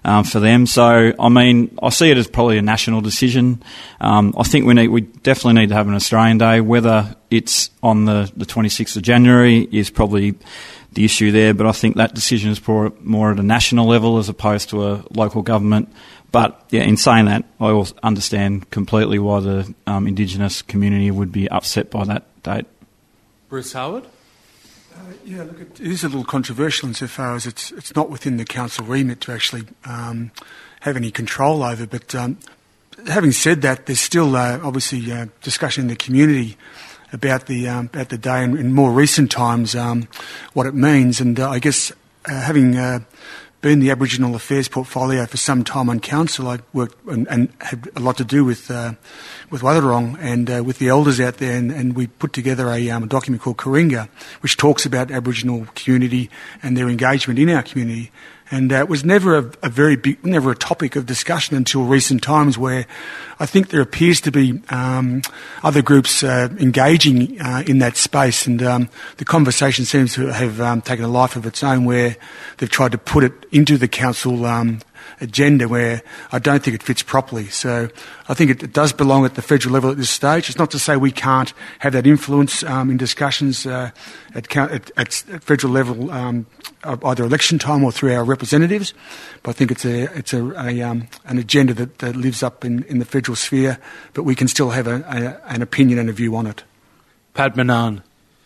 um, for them. So, I mean, I see it as probably a national decision. Um, I think we need, we definitely need to have an Australian Day. Whether it's on the, the twenty-sixth of January is probably the issue there, but I think that decision is more, more at a national level as opposed to a local government. But yeah, in saying that, I also understand completely why the um, Indigenous community would be upset by that date. Bruce Howard? Uh, yeah, look, it is a little controversial insofar as it's it's not within the council remit to actually um, have any control over. But um, having said that, there's still uh, obviously uh, discussion in the community about the um, about the day, and in more recent times, um, what it means. And uh, I guess uh, having uh, been the Aboriginal Affairs portfolio for some time on council, I worked and, and had a lot to do with uh, with Wathaurong and uh, with the elders out there, and, and we put together a, um, a document called Coringa, which talks about Aboriginal community and their engagement in our community. And uh, it was never a, a very big, never a topic of discussion until recent times, where I think there appears to be um, other groups uh, engaging uh, in that space, and um, the conversation seems to have um, taken a life of its own, where they've tried to put it into the council um, agenda, where I don't think it fits properly. So I think it, it does belong at the federal level at this stage. It's not to say we can't have that influence um, in discussions uh, at, at, at federal level, um, either election time or through our representatives, but I think it's a it's a, a um, an agenda that, that lives up in, in the federal sphere, but we can still have a, a, an opinion and a view on it. Pat Manan.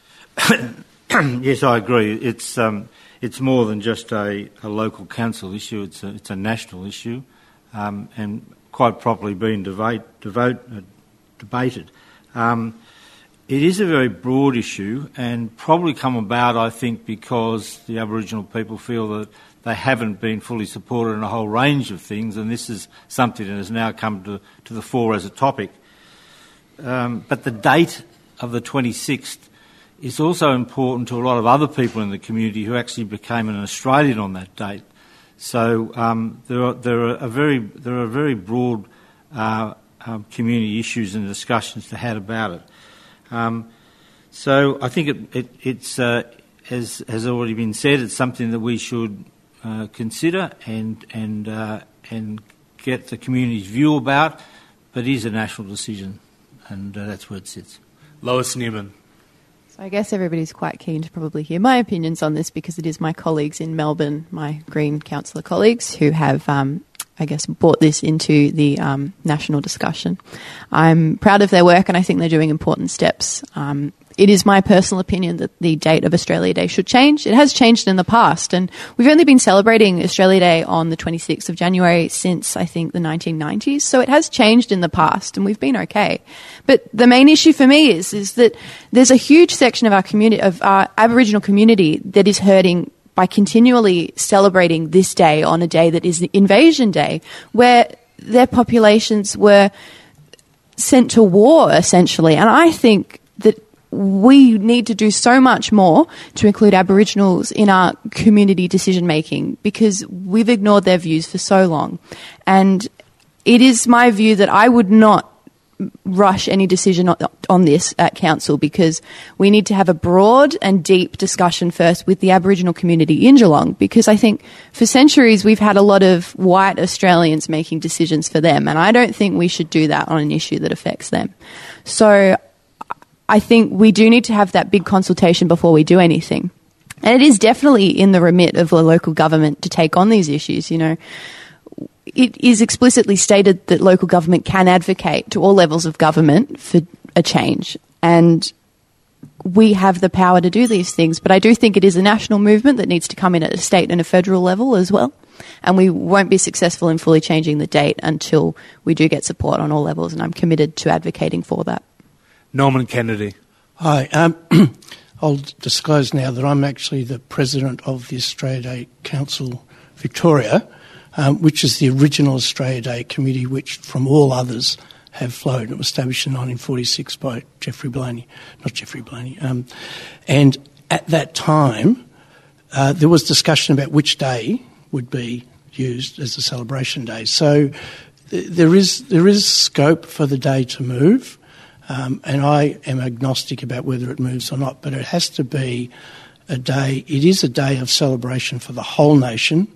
Yes, I agree. It's um, it's more than just a, a local council issue. It's a, it's a national issue, um, and quite properly being debate, devote, uh, debated. Um, It is a very broad issue, and probably come about, I think, because the Aboriginal people feel that they haven't been fully supported in a whole range of things, and this is something that has now come to, to the fore as a topic. Um, but the date of the twenty-sixth is also important to a lot of other people in the community who actually became an Australian on that date. So um, there are there are a very there are very broad uh, um, community issues and discussions to had about it. Um, so I think it, it, it's, uh, as has already been said, it's something that we should uh, consider and and uh, and get the community's view about. But it is a national decision, and uh, that's where it sits. Lois Newman. So I guess everybody's quite keen to probably hear my opinions on this, because it is my colleagues in Melbourne, my Green councillor colleagues, who have Um, I guess, brought this into the um, national discussion. I'm proud of their work, and I think they're doing important steps. Um, it is my personal opinion that the date of Australia Day should change. It has changed in the past, and we've only been celebrating Australia Day on the twenty-sixth of January since, I think, the nineteen nineties. So it has changed in the past, and we've been okay. But the main issue for me is, is that there's a huge section of our community, of our Aboriginal community, that is hurting by continually celebrating this day on a day that is the Invasion Day, where their populations were sent to war, essentially. And I think that we need to do so much more to include Aboriginals in our community decision-making, because we've ignored their views for so long. And it is my view that I would not rush any decision on, on this at council, because we need to have a broad and deep discussion first with the Aboriginal community in Geelong, because I think for centuries we've had a lot of white Australians making decisions for them, and I don't think we should do that on an issue that affects them. So I think we do need to have that big consultation before we do anything. And it is definitely in the remit of the local government to take on these issues, you know. It is explicitly stated that local government can advocate to all levels of government for a change, and we have the power to do these things. But I do think it is a national movement that needs to come in at a state and a federal level as well, and we won't be successful in fully changing the date until we do get support on all levels, and I'm committed to advocating for that. Norman Kennedy. Hi. Um, I'll disclose now that I'm actually the president of the Australia Day Council Victoria, Um, which is the original Australia Day committee, which from all others have flowed. It was established in nineteen forty-six by Geoffrey Blaney, not Geoffrey Blaney. Um, and at that time, uh, there was discussion about which day would be used as a celebration day. So th- there is there is scope for the day to move, um, and I am agnostic about whether it moves or not, but it has to be a day, it is a day of celebration for the whole nation,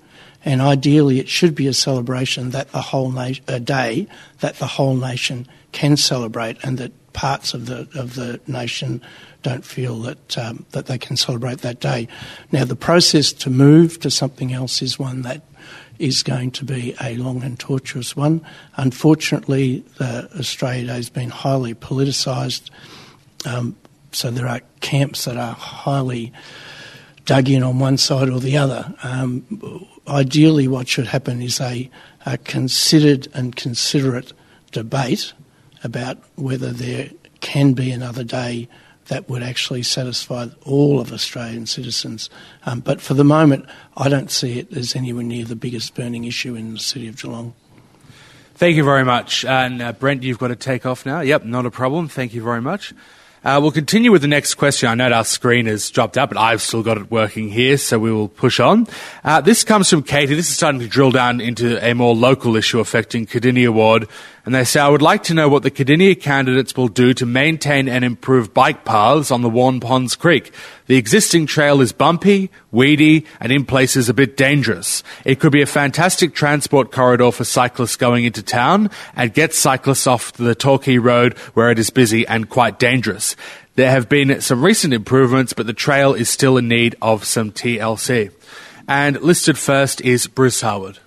And ideally, it should be a celebration that the whole na- a day that the whole nation can celebrate, and that parts of the of the nation don't feel that um, that they can celebrate that day. Now, the process to move to something else is one that is going to be a long and tortuous one. Unfortunately, the Australia Day has been highly politicised, um, so there are camps that are highly dug in on one side or the other. Um, ideally, what should happen is a, a considered and considerate debate about whether there can be another day that would actually satisfy all of Australian citizens. Um, but for the moment, I don't see it as anywhere near the biggest burning issue in the city of Geelong. Thank you very much. And uh, Brent, you've got to take off now. Yep, not a problem. Thank you very much. Uh, we'll continue with the next question. I know our screen has dropped out, but I've still got it working here, so we will push on. Uh, this comes from Katie. This is starting to drill down into a more local issue affecting Cardinia Ward. And they say, I would like to know what the Cardinia candidates will do to maintain and improve bike paths on the Warn Ponds Creek. The existing trail is bumpy, weedy, and in places a bit dangerous. It could be a fantastic transport corridor for cyclists going into town and get cyclists off the Torquay Road where it is busy and quite dangerous. There have been some recent improvements, but the trail is still in need of some T L C. And listed first is Bruce Harwood.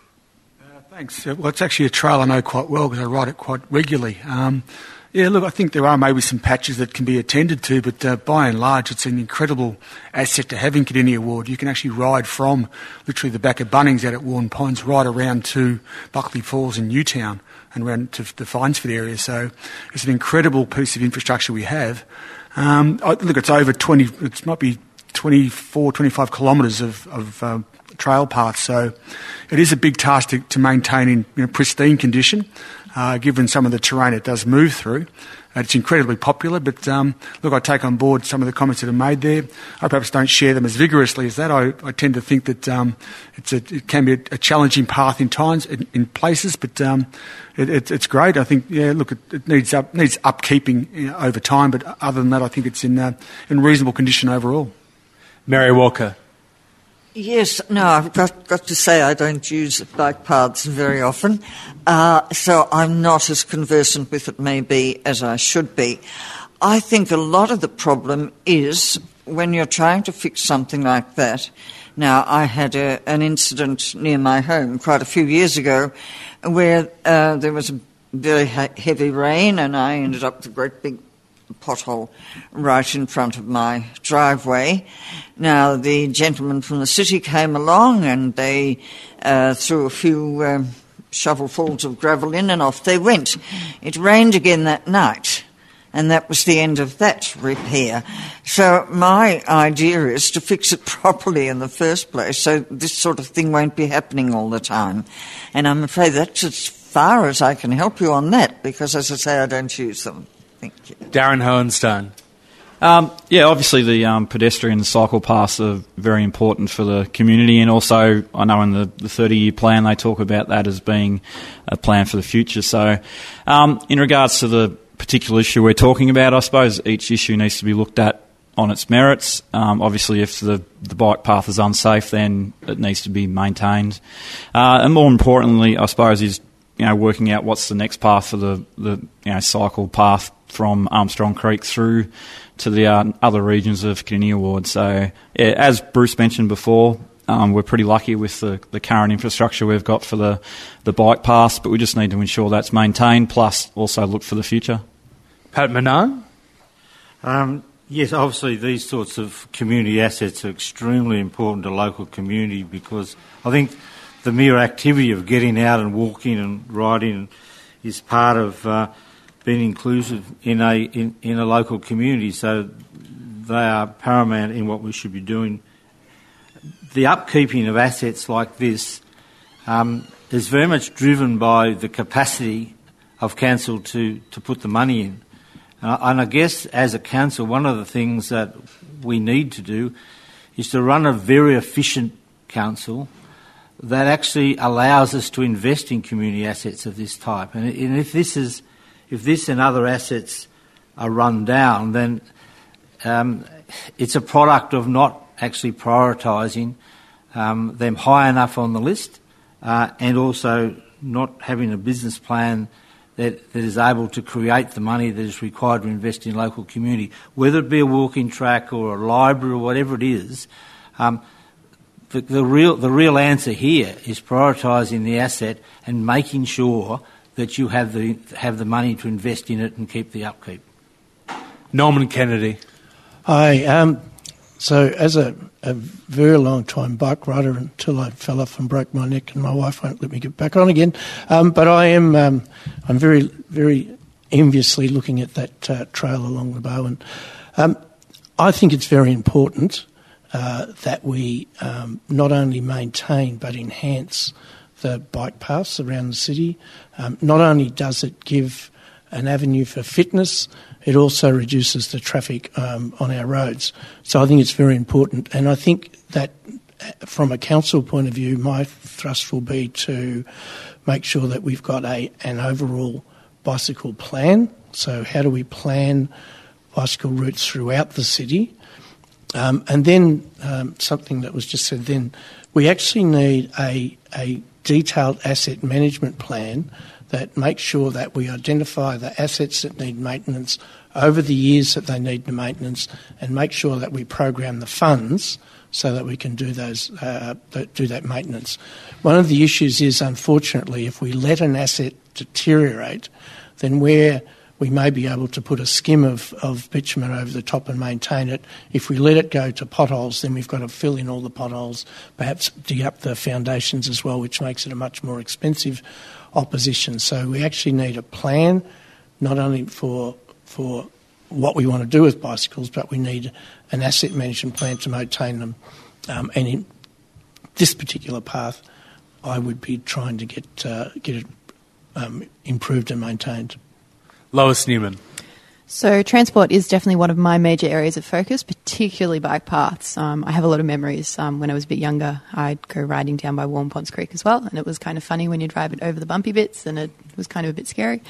Thanks. Well, it's actually a trail I know quite well because I ride it quite regularly. Um, yeah, look, I think there are maybe some patches that can be attended to, but uh, by and large, it's an incredible asset to have in Cardinia Ward. You can actually ride from literally the back of Bunnings out at Warn Ponds right around to Buckley Falls in Newtown and around to the Finesford area. So it's an incredible piece of infrastructure we have. Um, I, look, it's over twenty, it might be twenty-four, twenty-five kilometres of, of uh, trail path, so it is a big task to, to maintain in you know, pristine condition, uh, given some of the terrain it does move through. Uh, it's incredibly popular, but um, look, I take on board some of the comments that are made there. I perhaps don't share them as vigorously as that. I, I tend to think that um, it's a, it can be a, a challenging path in times, in, in places, but um, it, it, it's great. I think, yeah, look, it, it needs up, needs upkeeping you know, over time, but other than that, I think it's in uh, in reasonable condition overall. Mary Walker. Yes, no, I've got, got to say I don't use bike paths very often, uh, so I'm not as conversant with it maybe as I should be. I think a lot of the problem is when you're trying to fix something like that. Now, I had a, an incident near my home quite a few years ago where uh, there was a very he- heavy rain and I ended up with a great big pothole right in front of my driveway. Now, the gentlemen from the city came along and they uh, threw a few um, shovelfuls of gravel in and off they went. It rained again that night, and that was the end of that repair. So my idea is to fix it properly in the first place so this sort of thing won't be happening all the time. And I'm afraid that's as far as I can help you on that because, as I say, I don't use them. Thank you. Darren Hohenstein. Um, yeah, obviously the um, pedestrian and cycle paths are very important for the community, and also I know in the, the thirty-year plan they talk about that as being a plan for the future. So um, in regards to the particular issue we're talking about, I suppose each issue needs to be looked at on its merits. Um, obviously, if the, the bike path is unsafe, then it needs to be maintained. Uh, and more importantly, I suppose, is you know working out what's the next path for the, the you know cycle path from Armstrong Creek through to the uh, other regions of Cardinia Ward. So, yeah, as Bruce mentioned before, um, we're pretty lucky with the, the current infrastructure we've got for the, the bike paths, but we just need to ensure that's maintained, plus also look for the future. Pat Manan? Um, yes, obviously these sorts of community assets are extremely important to local community because I think the mere activity of getting out and walking and riding is part of uh, being inclusive in a in, in a local community, so they are paramount in what we should be doing. The upkeeping of assets like this um, is very much driven by the capacity of council to, to put the money in. Uh, and I guess as a council, one of the things that we need to do is to run a very efficient council that actually allows us to invest in community assets of this type. And, and if this is If this and other assets are run down, then um, it's a product of not actually prioritising um, them high enough on the list, uh, and also not having a business plan that, that is able to create the money that is required to invest in local community, whether it be a walking track or a library or whatever it is. Um, the, the real the real answer here is prioritising the asset and making sure that you have the have the money to invest in it and keep the upkeep. Norman Kennedy. Hi. Um, so as a, a very long time bike rider until I fell off and broke my neck and my wife won't let me get back on again, um, but I am um, I'm very, very enviously looking at that uh, trail along the Bowen. Um, I think it's very important uh, that we um, not only maintain but enhance the bike paths around the city. Um, not only does it give an avenue for fitness, it also reduces the traffic um, on our roads. So I think it's very important. And I think that from a council point of view, my thrust will be to make sure that we've got a an overall bicycle plan. So how do we plan bicycle routes throughout the city? Um, and then um, something that was just said then, we actually need a, a detailed asset management plan that makes sure that we identify the assets that need maintenance over the years that they need the maintenance, and make sure that we program the funds so that we can do those uh, do that maintenance. One of the issues is, unfortunately, if we let an asset deteriorate, then where we may be able to put a skim of, of bitumen over the top and maintain it. If we let it go to potholes, then we've got to fill in all the potholes, perhaps dig up the foundations as well, which makes it a much more expensive opposition. So we actually need a plan, not only for for what we want to do with bicycles, but we need an asset management plan to maintain them. Um, and in this particular path, I would be trying to get uh, get it um, improved and maintained. Lois Newman. So transport is definitely one of my major areas of focus, particularly bike paths. Um, I have a lot of memories. Um, when I was a bit younger, I'd go riding down by Warm Ponds Creek as well, and it was kind of funny when you drive it over the bumpy bits, and it was kind of a bit scary.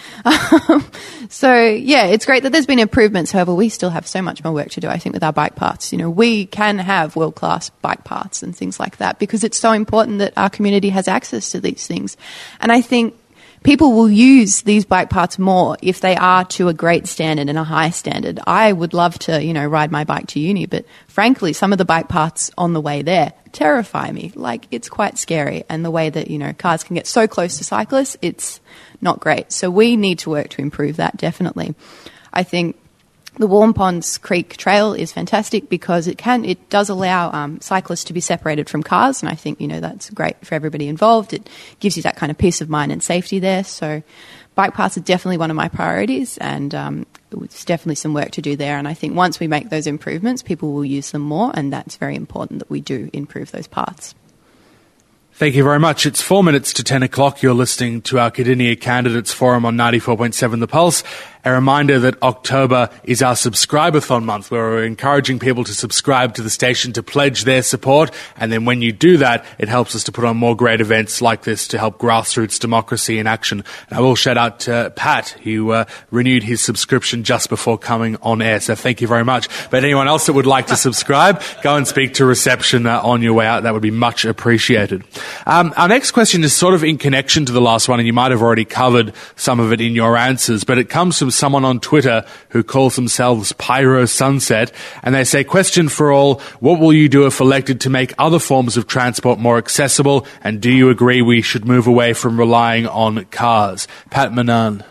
So, yeah, it's great that there's been improvements. However, we still have so much more work to do, I think, with our bike paths. You know, we can have world-class bike paths and things like that because it's so important that our community has access to these things. And I think people will use these bike paths more if they are to a great standard and a high standard. I would love to, you know, ride my bike to uni, but frankly, some of the bike paths on the way there terrify me. Like, it's quite scary. And the way that, you know, cars can get so close to cyclists, it's not great. So we need to work to improve that, definitely. I think the Warm Ponds Creek Trail is fantastic because it can, it does allow um, cyclists to be separated from cars, and I think, you know, that's great for everybody involved. It gives you that kind of peace of mind and safety there. So bike paths are definitely one of my priorities, and um, there's definitely some work to do there. And I think once we make those improvements, people will use them more, and that's very important that we do improve those paths. Thank you very much. It's four minutes to ten o'clock. You're listening to our Cardinia Candidates Forum on ninety-four point seven The Pulse. A reminder that October is our Subscribe-a-thon month, where we're encouraging people to subscribe to the station to pledge their support. And then when you do that, it helps us to put on more great events like this to help grassroots democracy in action. And I will shout out to Pat, who uh, renewed his subscription just before coming on air. So thank you very much. But anyone else that would like to subscribe, go and speak to reception uh, on your way out. That would be much appreciated. Um, our next question is sort of in connection to the last one, and you might have already covered some of it in your answers, but it comes from someone on Twitter who calls themselves Pyro Sunset, and they say, question for all, what will you do if elected to make other forms of transport more accessible, and do you agree we should move away from relying on cars? Pat Manan.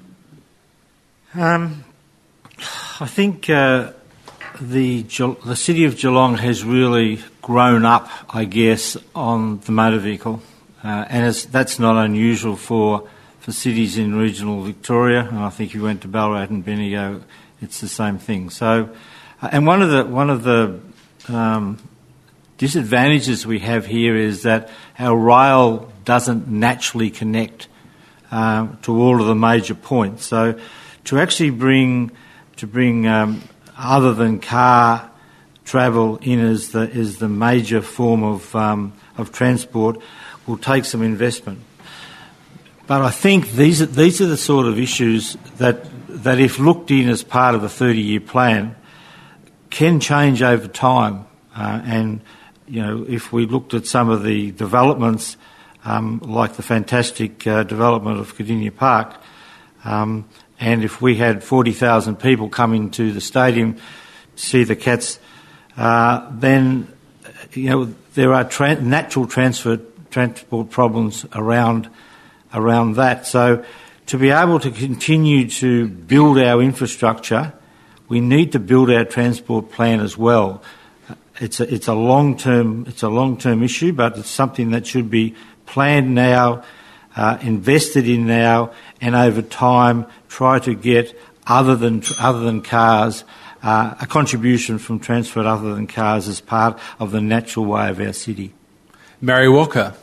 Um, I think uh, the the city of Geelong has really grown up, I guess, on the motor vehicle, uh, and it's, that's not unusual for for cities in regional Victoria, and I think if you went to Ballarat and Bendigo, it's the same thing. So, uh, and one of the one of the um, disadvantages we have here is that our rail doesn't naturally connect uh, to all of the major points. So, to actually bring to bring um, other than car travel in as the is the major form of um, of transport will take some investment. But I think these are, these are the sort of issues that that if looked in as part of a thirty-year plan can change over time, uh, and you know, if we looked at some of the developments, um, like the fantastic uh, development of Cardinia Park, um, and if we had forty thousand people coming to the stadium to see the Cats, uh, then, you know, there are tra- natural transfer, transport problems around around that. So to be able to continue to build our infrastructure, we need to build our transport plan as well. It's a, it's a long-term it's a long-term issue, but it's something that should be planned now, uh, invested in now, and over time try to get other than other than cars, uh, a contribution from transport other than cars as part of the natural way of our city. Mary Walker.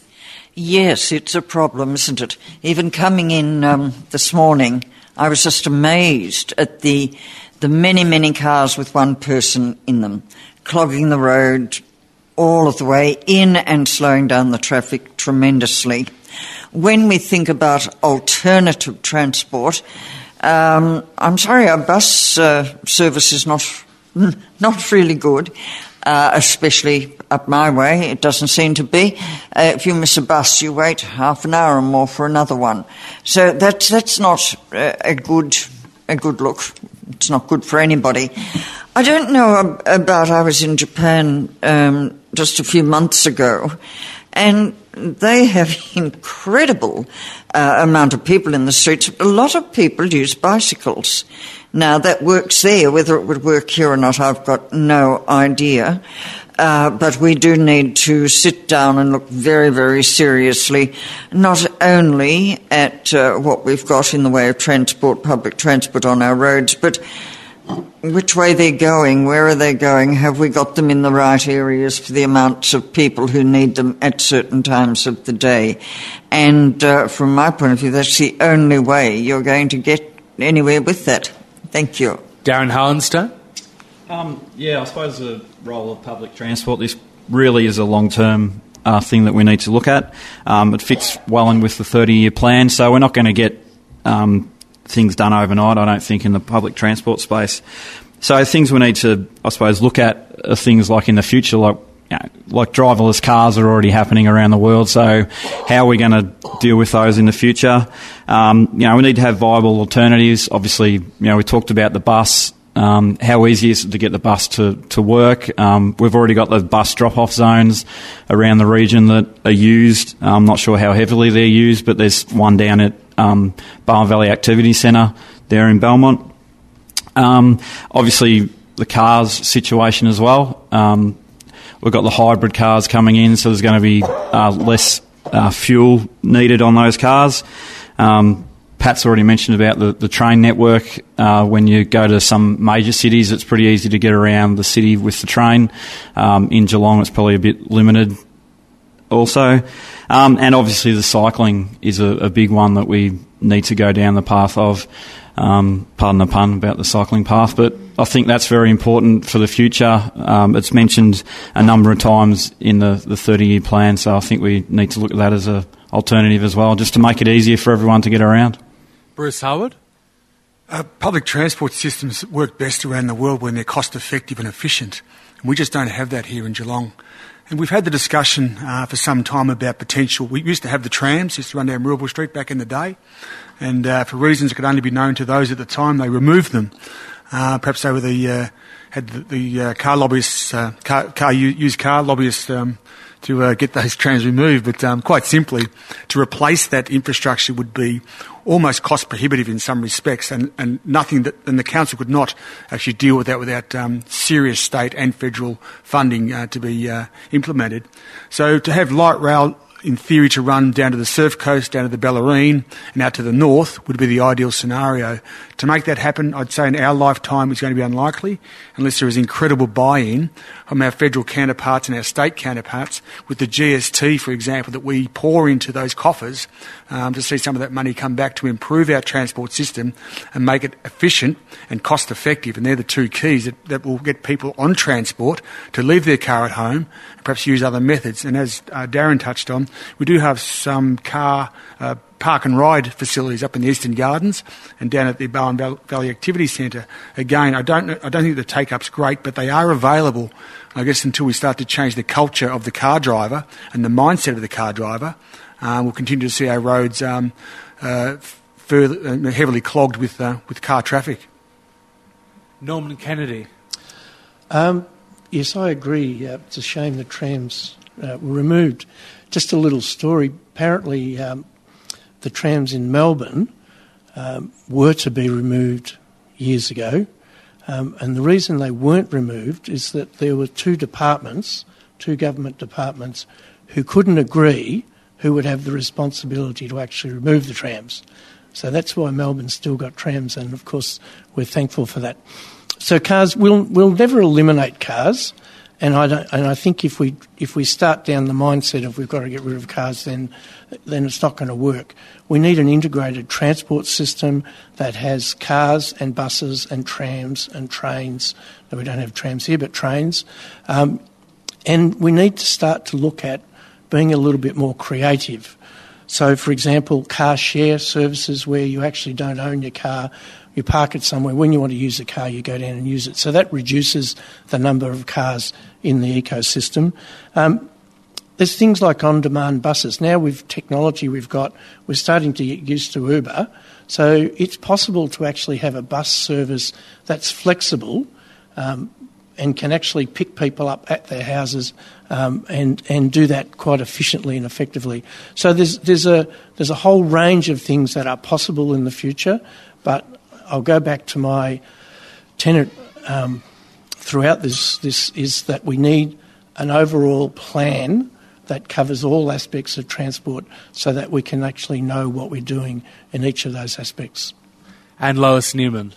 Yes, it's a problem, isn't it? Even coming in um, this morning, I was just amazed at the the many, many cars with one person in them, clogging the road all of the way in and slowing down the traffic tremendously. When we think about alternative transport, um, I'm sorry, our bus uh, service is not not really good. Uh, especially up my way, it doesn't seem to be. Uh, if you miss a bus, you wait half an hour or more for another one. So that's that's not uh, a good a good look. It's not good for anybody. I don't know about. I was in Japan um, just a few months ago, and they have incredible uh, amount of people in the streets. A lot of people use bicycles. Now, that works there. Whether it would work here or not, I've got no idea. Uh, but we do need to sit down and look very, very seriously, not only at uh, what we've got in the way of transport, public transport on our roads, but which way they're going, where are they going, have we got them in the right areas for the amounts of people who need them at certain times of the day. And uh, from my point of view, that's the only way you're going to get anywhere with that. Thank you. Darren Harlenstone? Um, yeah, I suppose the role of public transport, this really is a long-term uh, thing that we need to look at. Um, it fits well in with the thirty-year plan, so we're not going to get um, things done overnight, I don't think, in the public transport space. So things we need to, I suppose, look at are things like in the future, like you know, like driverless cars are already happening around the world, so how are we going to deal with those in the future? Um, you know, we need to have viable alternatives. Obviously, you know, we talked about the bus. Um, how easy is it to get the bus to, to work? Um, we've already got the bus drop-off zones around the region that are used. I'm not sure how heavily they're used, but there's one down at um, Barn Valley Activity Centre there in Belmont. Um, obviously, the cars situation as well. Um, we've got the hybrid cars coming in, so there's going to be uh, less uh, fuel needed on those cars. Um, Pat's already mentioned about the, the train network. Uh, when you go to some major cities, it's pretty easy to get around the city with the train. Um, in Geelong, it's probably a bit limited also. Um, and obviously the cycling is a, a big one that we need to go down the path of. Um, pardon the pun about the cycling path, but I think that's very important for the future. Um, it's mentioned a number of times in the, the thirty-year plan, so I think we need to look at that as an alternative as well, just to make it easier for everyone to get around. Bruce Howard? Uh, public transport systems work best around the world when they're cost-effective and efficient. And we just don't have that here in Geelong. And we've had the discussion uh, for some time about potential. We used to have the trams, used to run down Mirabel Street back in the day. And uh, for reasons that could only be known to those at the time, they removed them. Uh, perhaps they were the, uh, had the, the uh, car lobbyists, uh, car, car used car lobbyists um, to uh, get those trams removed. But um, quite simply, to replace that infrastructure would be almost cost prohibitive in some respects, and, and nothing that, and the council could not actually deal with that without um, serious state and federal funding uh, to be uh, implemented. So to have light rail, in theory, to run down to the Surf Coast, down to the Bellarine and out to the north would be the ideal scenario. To make that happen, I'd say in our lifetime is going to be unlikely unless there is incredible buy-in from our federal counterparts and our state counterparts with the G S T, for example, that we pour into those coffers um, to see some of that money come back to improve our transport system and make it efficient and cost-effective. And they're the two keys that, that will get people on transport to leave their car at home and perhaps use other methods. And as uh, Darren touched on, we do have some car uh, park and ride facilities up in the Eastern Gardens and down at the Bowen Valley Activity Centre. Again, I don't I don't think the take-up's great, but they are available, I guess, until we start to change the culture of the car driver and the mindset of the car driver. Uh, we'll continue to see our roads um, uh, further uh, heavily clogged with uh, with car traffic. Norman Kennedy. Um, yes, I agree. Uh, it's a shame the trams uh, were removed. Just a little story. Apparently, um, the trams in Melbourne um, were to be removed years ago, um, and the reason they weren't removed is that there were two departments, two government departments, who couldn't agree who would have the responsibility to actually remove the trams. So that's why Melbourne's still got trams, and of course we're thankful for that. So cars, we'll we'll never eliminate cars, and I don't, and I think if we if we start down the mindset of we've got to get rid of cars, then then it's not going to work. We need an integrated transport system that has cars and buses and trams and trains. No, we don't have trams here, but trains, um, and we need to start to look at being a little bit more creative. So, for example, car share services where you actually don't own your car. You park it somewhere. When you want to use the car, you go down and use it. So that reduces the number of cars in the ecosystem. Um, there's things like on-demand buses. Now with technology we've got, we're starting to get used to Uber. So it's possible to actually have a bus service that's flexible um, and can actually pick people up at their houses um, and and do that quite efficiently and effectively. So there's there's a there's a whole range of things that are possible in the future, but I'll go back to my tenet um, throughout this, this is that we need an overall plan that covers all aspects of transport so that we can actually know what we're doing in each of those aspects. And Lois Newman.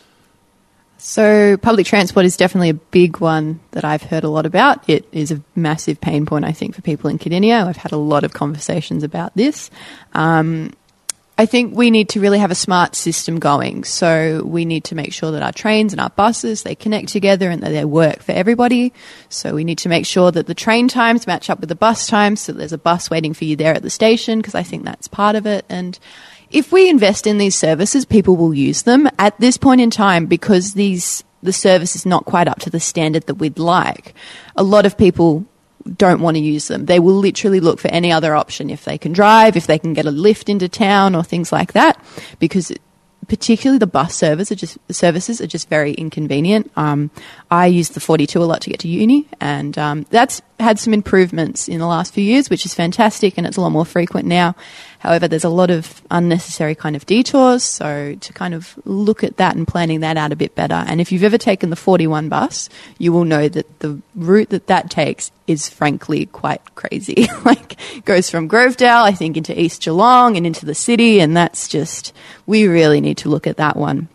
So public transport is definitely a big one that I've heard a lot about. It is a massive pain point, I think, for people in Cardinia. I've had a lot of conversations about this. Um, I think we need to really have a smart system going. So we need to make sure that our trains and our buses, they connect together and that they work for everybody. So we need to make sure that the train times match up with the bus times, so there's a bus waiting for you there at the station, because I think that's part of it. And if we invest in these services, people will use them. At this point in time, because these the service is not quite up to the standard that we'd like, a lot of people don't want to use them. They will literally look for any other option if they can drive, if they can get a lift into town or things like that, because particularly the bus service are just, services are just very inconvenient. Um, I use the forty-two a lot to get to uni, and um, that's had some improvements in the last few years, which is fantastic, and it's a lot more frequent now. However, there's a lot of unnecessary kind of detours, so to kind of look at that and planning that out a bit better. And if you've ever taken the forty-one bus, you will know that the route that that takes is frankly quite crazy. Like, goes from Grovedale, I think, into East Geelong and into the city, and that's just, we really need to look at that one.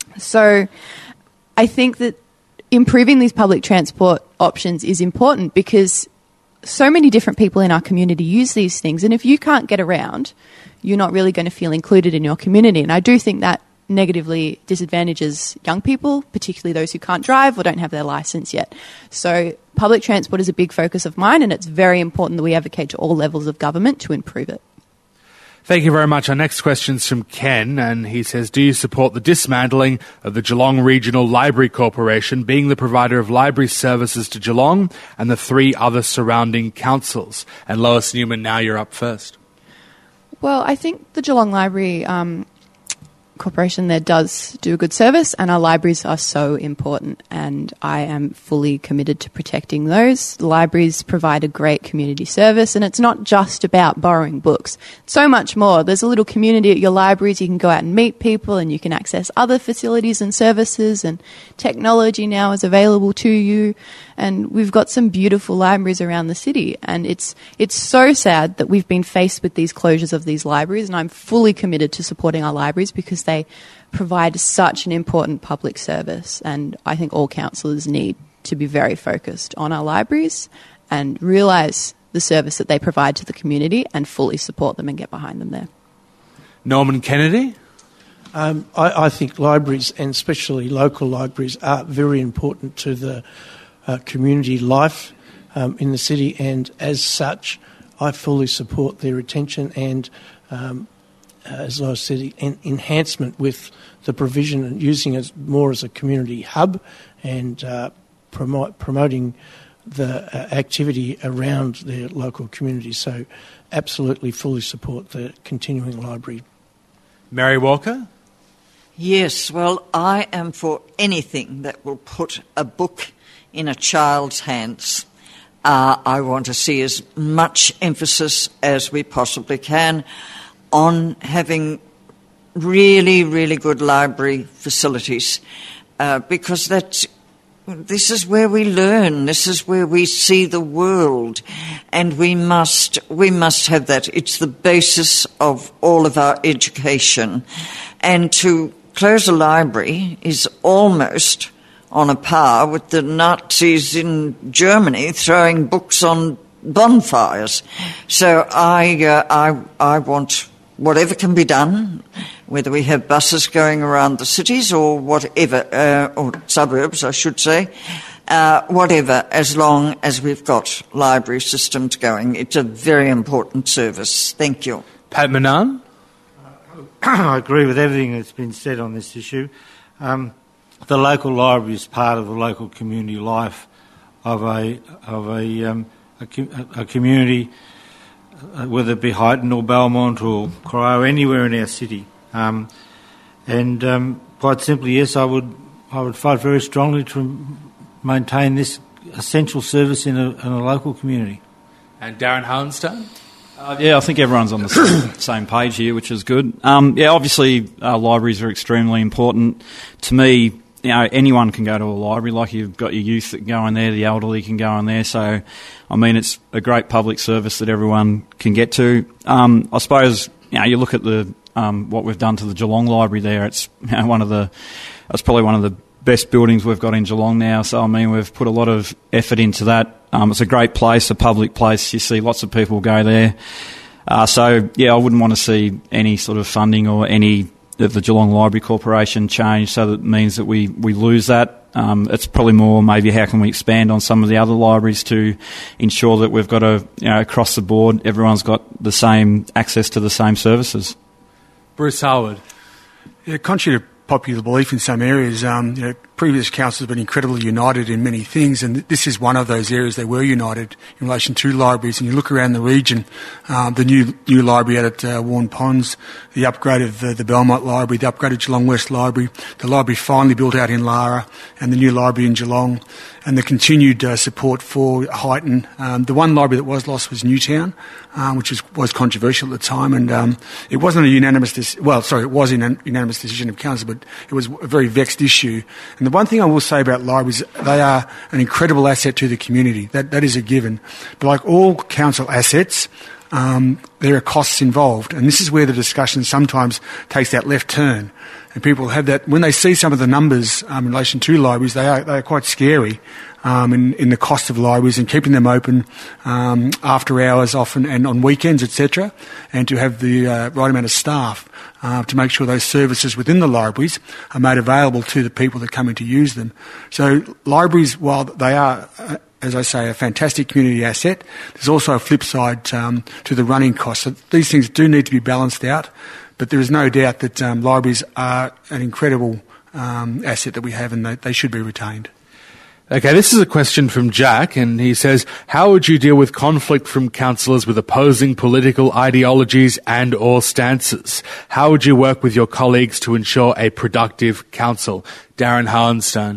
So I think that improving these public transport options is important, because so many different people in our community use these things, and if you can't get around, you're not really going to feel included in your community. And I do think that negatively disadvantages young people, particularly those who can't drive or don't have their license yet. So public transport is a big focus of mine, and it's very important that we advocate to all levels of government to improve it. Thank you very much. Our next question's from Ken, and he says, do you support the dismantling of the Geelong Regional Library Corporation being the provider of library services to Geelong and the three other surrounding councils? And Lois Newman, now you're up first. Well, I think the Geelong Library um, Corporation there does do a good service, and our libraries are so important, and I am fully committed to protecting those. Libraries provide a great community service, and it's not just about borrowing books. So much more. There's a little community at your libraries. You can go out and meet people, and you can access other facilities and services, and technology now is available to you. And we've got some beautiful libraries around the city, and it's it's so sad that we've been faced with these closures of these libraries, and I'm fully committed to supporting our libraries because they provide such an important public service, and I think all councillors need to be very focused on our libraries and realise the service that they provide to the community and fully support them and get behind them there. Norman Kennedy? Um, I, I think libraries, and especially local libraries, are very important to the uh, community life um, in the city, and as such, I fully support their retention and um, uh, as I said, en- enhancement with the provision and using it more as a community hub and uh, promote, promoting the uh, activity around their local community. So absolutely fully support the continuing library. Mary Walker? Yes, well, I am for anything that will put a book in a child's hands. Uh, I want to see as much emphasis as we possibly can on having really, really good library facilities, uh, because that's, this is where we learn, this is where we see the world, and we must, we must have that. It's the basis of all of our education. And to close a library is almost on a par with the Nazis in Germany throwing books on bonfires. So I, uh, I, I want whatever can be done, whether we have buses going around the cities or whatever, uh, or suburbs, I should say, uh, whatever, as long as we've got library systems going. It's a very important service. Thank you. Pat Manan? I agree with everything that's been said on this issue. Um, the local library is part of the local community life of a of a, um, a, a community, uh, whether it be Highton or Belmont or Corio, anywhere in our city. Um, and um, quite simply, yes, I would I would fight very strongly to maintain this essential service in a, in a local community. And Darren Hohenstein? Uh, yeah, I think everyone's on the same, same page here, which is good. Um, yeah, obviously, uh, libraries are extremely important. To me, you know, anyone can go to a library. Like, you've got your youth that go in there, the elderly can go in there. So, I mean, it's a great public service that everyone can get to. Um, I suppose, you know, you look at the um, what we've done to the Geelong Library there. It's, you know, one of the, it's probably one of the best buildings we've got in Geelong now. So, I mean, we've put a lot of effort into that. Um, it's a great place, a public place. You see lots of people go there. Uh, so, yeah, I wouldn't want to see any sort of funding or any of the Geelong Library Corporation change, so that means that we, we lose that. Um, it's probably more maybe how can we expand on some of the other libraries to ensure that we've got a, you know, across the board, everyone's got the same access to the same services. Bruce Howard? Yeah, contrary to popular belief in some areas, um, you know, previous councils have been incredibly united in many things, and this is one of those areas they were united in relation to libraries. And you look around the region, um, the new new library out at uh, Warren Ponds, the upgrade of uh, the Belmont Library, the upgrade of Geelong West Library, the library finally built out in Lara, and the new library in Geelong, and the continued uh, support for Highton. Um, the one library that was lost was Newtown, um, which was, was controversial at the time, and um, it wasn't a unanimous dec- well, sorry, it was a unanimous decision of council, but it was a very vexed issue. And the one thing I will say about libraries, they are an incredible asset to the community. That that is a given. But like all council assets, um, there are costs involved, and this is where the discussion sometimes takes that left turn. And people have that when they see some of the numbers um, in relation to libraries, they are they are quite scary um, in in the cost of libraries and keeping them open um, after hours, often and on weekends, et cetera, and to have the uh, right amount of staff uh, to make sure those services within the libraries are made available to the people that come in to use them. So libraries, while they are, uh, as I say, a fantastic community asset, there's also a flip side um, to the running costs. So these things do need to be balanced out. But there is no doubt that um, libraries are an incredible um, asset that we have, and they, they should be retained. Okay, this is a question from Jack, and he says, how would you deal with conflict from councillors with opposing political ideologies and or stances? How would you work with your colleagues to ensure a productive council? Darren Hohenstein.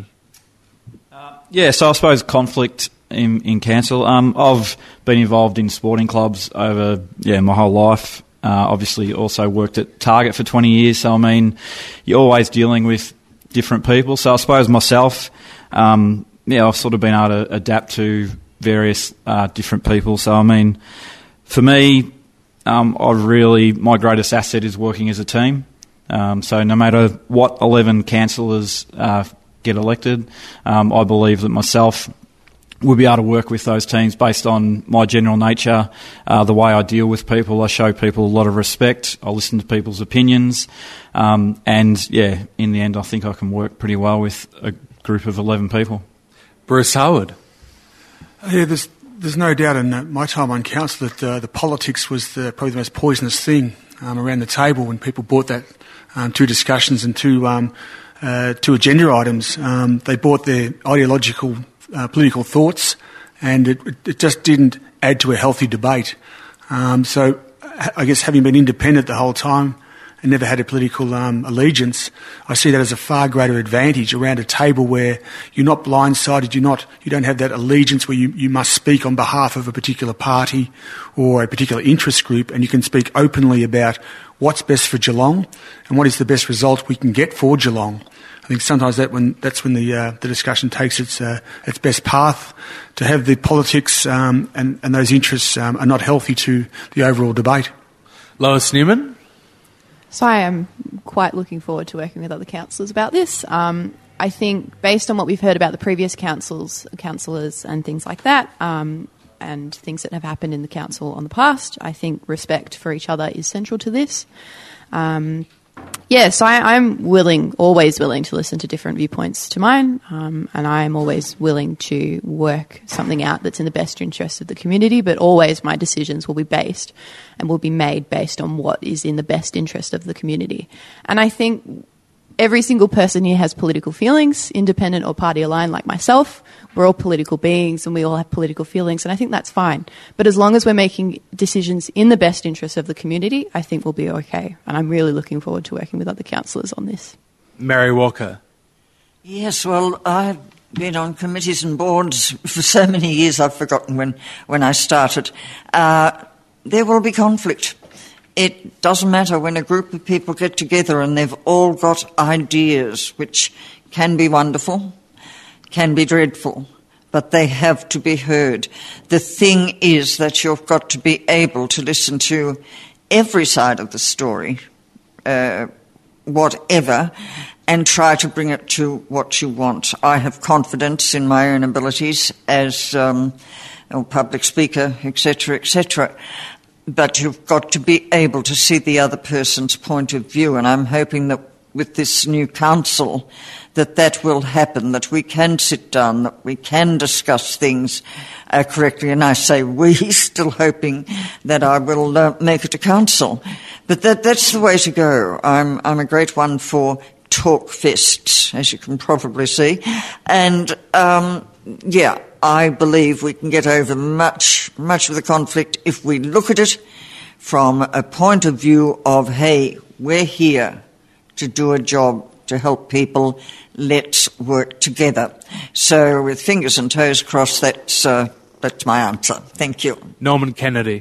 Uh, yeah, so I suppose conflict in, in council. Um, I've been involved in sporting clubs over yeah my whole life. Uh, obviously also worked at Target for twenty years, so I mean, you're always dealing with different people. So I suppose myself, um, yeah, I've sort of been able to adapt to various uh, different people. So I mean, for me, um, I really, my greatest asset is working as a team. Um, so no matter what eleven councillors uh, get elected, um, I believe that myself we'll be able to work with those teams based on my general nature, uh, the way I deal with people. I show people a lot of respect. I listen to people's opinions. Um, and, yeah, in the end, I think I can work pretty well with a group of eleven people. Bruce Howard. Yeah, there's, there's no doubt in uh, my time on council that uh, the politics was the, probably the most poisonous thing um, around the table when people brought that um, to discussions and to um, uh, to agenda items. Um, they brought their ideological, uh, political thoughts, and it, it just didn't add to a healthy debate. Um, so I guess having been independent the whole time and never had a political um, allegiance, I see that as a far greater advantage around a table where you're not blindsided, you're not, you don't have that allegiance where you, you must speak on behalf of a particular party or a particular interest group, and you can speak openly about what's best for Geelong and what is the best result we can get for Geelong. I think sometimes that when that's when the uh, the discussion takes its uh, its best path. To have the politics um, and and those interests um, are not healthy to the overall debate. Lois Newman. So I am quite looking forward to working with other councillors about this. Um, I think based on what we've heard about the previous councils, councillors and things like that, um, and things that have happened in the council in the past, I think respect for each other is central to this. Um, Yeah, so I, I'm willing, always willing to listen to different viewpoints to mine, um, and I'm always willing to work something out that's in the best interest of the community, but always my decisions will be based and will be made based on what is in the best interest of the community. And I think every single person here has political feelings, independent or party aligned like myself. We're all political beings and we all have political feelings, and I think that's fine. But as long as we're making decisions in the best interest of the community, I think we'll be okay. And I'm really looking forward to working with other councillors on this. Mary Walker. Yes, well, I've been on committees and boards for so many years I've forgotten when, when I started. Uh, there will be conflict. It doesn't matter when a group of people get together and they've all got ideas which can be wonderful, can be dreadful, but they have to be heard. The thing is that you've got to be able to listen to every side of the story, uh, whatever, and try to bring it to what you want. I have confidence in my own abilities as um, a public speaker, et cetera, et cetera. But you've got to be able to see the other person's point of view, and I'm hoping that with this new council that that will happen, that we can sit down, that we can discuss things uh, correctly. And I say we, still hoping that I will uh, make it to council. But that, that's the way to go. I'm, I'm a great one for talk fests, as you can probably see. And, um, yeah, I believe we can get over much, much of the conflict if we look at it from a point of view of, hey, we're here to do a job to help people, let's work together. So with fingers and toes crossed, that's, uh, that's my answer. Thank you. Norman Kennedy.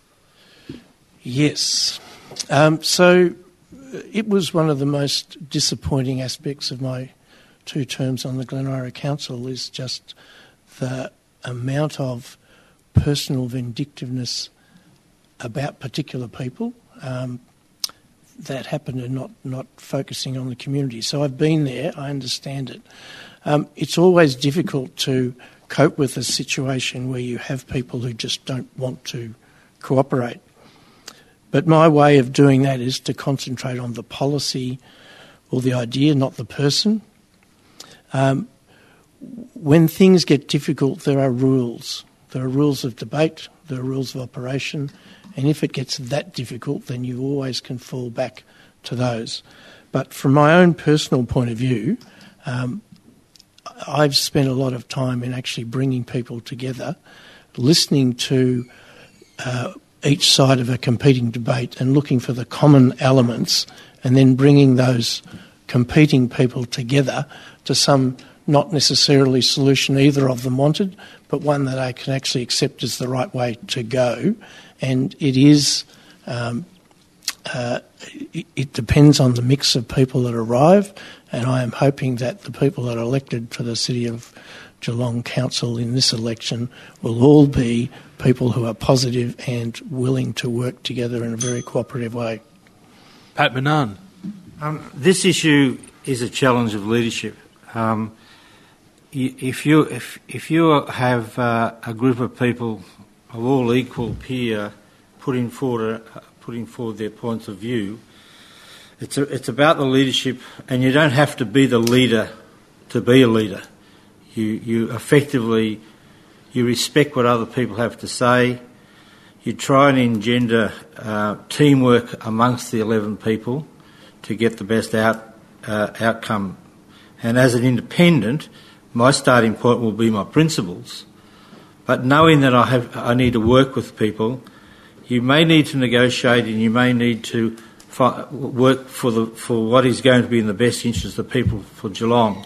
Yes. Um, so it was one of the most disappointing aspects of my two terms on the Glen Eira Council is just the amount of personal vindictiveness about particular people um, that happened and not, not focusing on the community. So I've been there, I understand it. Um, it's always difficult to cope with a situation where you have people who just don't want to cooperate. But my way of doing that is to concentrate on the policy or the idea, not the person. Um, when things get difficult, there are rules. There are rules of debate, there are rules of operation, and if it gets that difficult, then you always can fall back to those. But from my own personal point of view, um, I've spent a lot of time in actually bringing people together, listening to uh, each side of a competing debate and looking for the common elements and then bringing those competing people together to some not necessarily solution either of them wanted, but one that I can actually accept as the right way to go. And it is, um, uh, it, it depends on the mix of people that arrive, and I am hoping that the people that are elected to the City of Geelong Council in this election will all be people who are positive and willing to work together in a very cooperative way. Pat Manan. Um, this issue is a challenge of leadership. Um, if you if if you have uh, a group of people of all equal peer putting forward uh, putting forward their points of view, it's a, it's about the leadership, and you don't have to be the leader to be a leader. You you effectively you respect what other people have to say. you try and engender uh, teamwork amongst the eleven people to get the best out uh, outcome. And as an independent, my starting point will be my principles. But knowing that I have, I need to work with people, you may need to negotiate and you may need to fi- work for the for what is going to be in the best interest of the people for Geelong.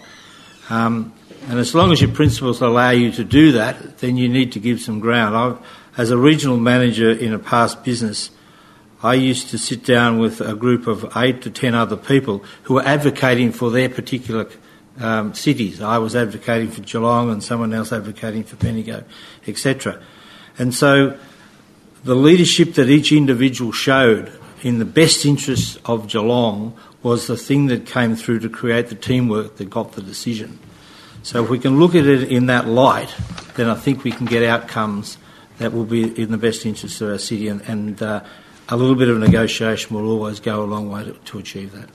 Um, and as long as your principles allow you to do that, then you need to give some ground. I've, as a regional manager in a past business, I used to sit down with a group of eight to ten other people who were advocating for their particular um, cities. I was advocating for Geelong and someone else advocating for Bendigo, et cetera. And so the leadership that each individual showed in the best interests of Geelong was the thing that came through to create the teamwork that got the decision. So if we can look at it in that light, then I think we can get outcomes that will be in the best interests of our city, and, and uh, a little bit of negotiation will always go a long way to, to achieve that.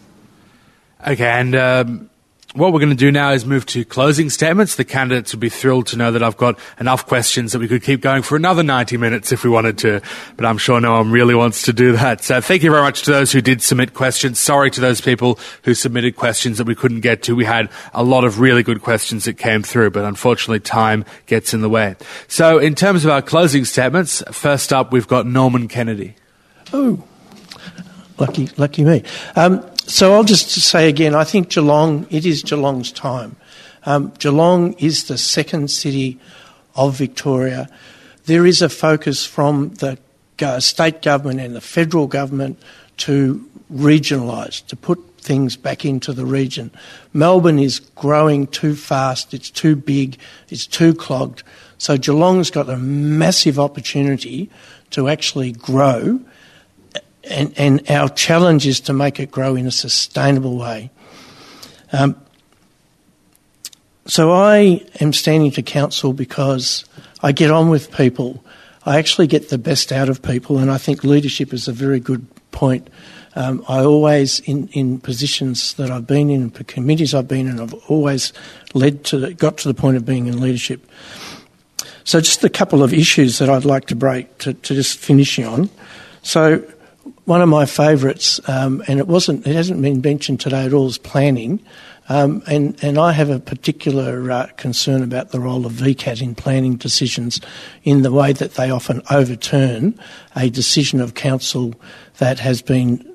Okay, and um, what we're going to do now is move to closing statements. The candidates would be thrilled to know that I've got enough questions that we could keep going for another ninety minutes if we wanted to, but I'm sure no one really wants to do that. So thank you very much to those who did submit questions. Sorry to those people who submitted questions that we couldn't get to. We had a lot of really good questions that came through, but unfortunately time gets in the way. So in terms of our closing statements, first up we've got Norman Kennedy. Oh, lucky, lucky me. Um, so I'll just say again, I think Geelong, it is Geelong's time. Um, Geelong is the second city of Victoria. There is a focus from the uh, state government and the federal government to regionalise, to put things back into the region. Melbourne is growing too fast, it's too big, it's too clogged. So Geelong's got a massive opportunity to actually grow. And, and our challenge is to make it grow in a sustainable way. Um, so I am standing to council because I get on with people. I actually get the best out of people, and I think leadership is a very good point. Um, I always, in, in positions that I've been in, for committees I've been in, I've always led to the, got to the point of being in leadership. So just a couple of issues that I'd like to break to, to just finishing on. So one of my favourites, um, and it wasn't, it hasn't been mentioned today at all, is planning. Um, and, and I have a particular uh, concern about the role of V CAT in planning decisions in the way that they often overturn a decision of council that has been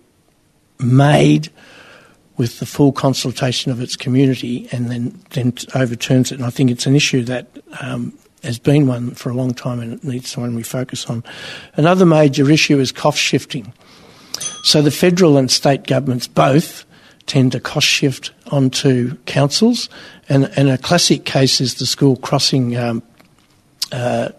made with the full consultation of its community and then, then overturns it. And I think it's an issue that um, has been one for a long time and it needs one we focus on. Another major issue is cost shifting. So the federal and state governments both tend to cost shift onto councils, and, and a classic case is the school crossing um, uh,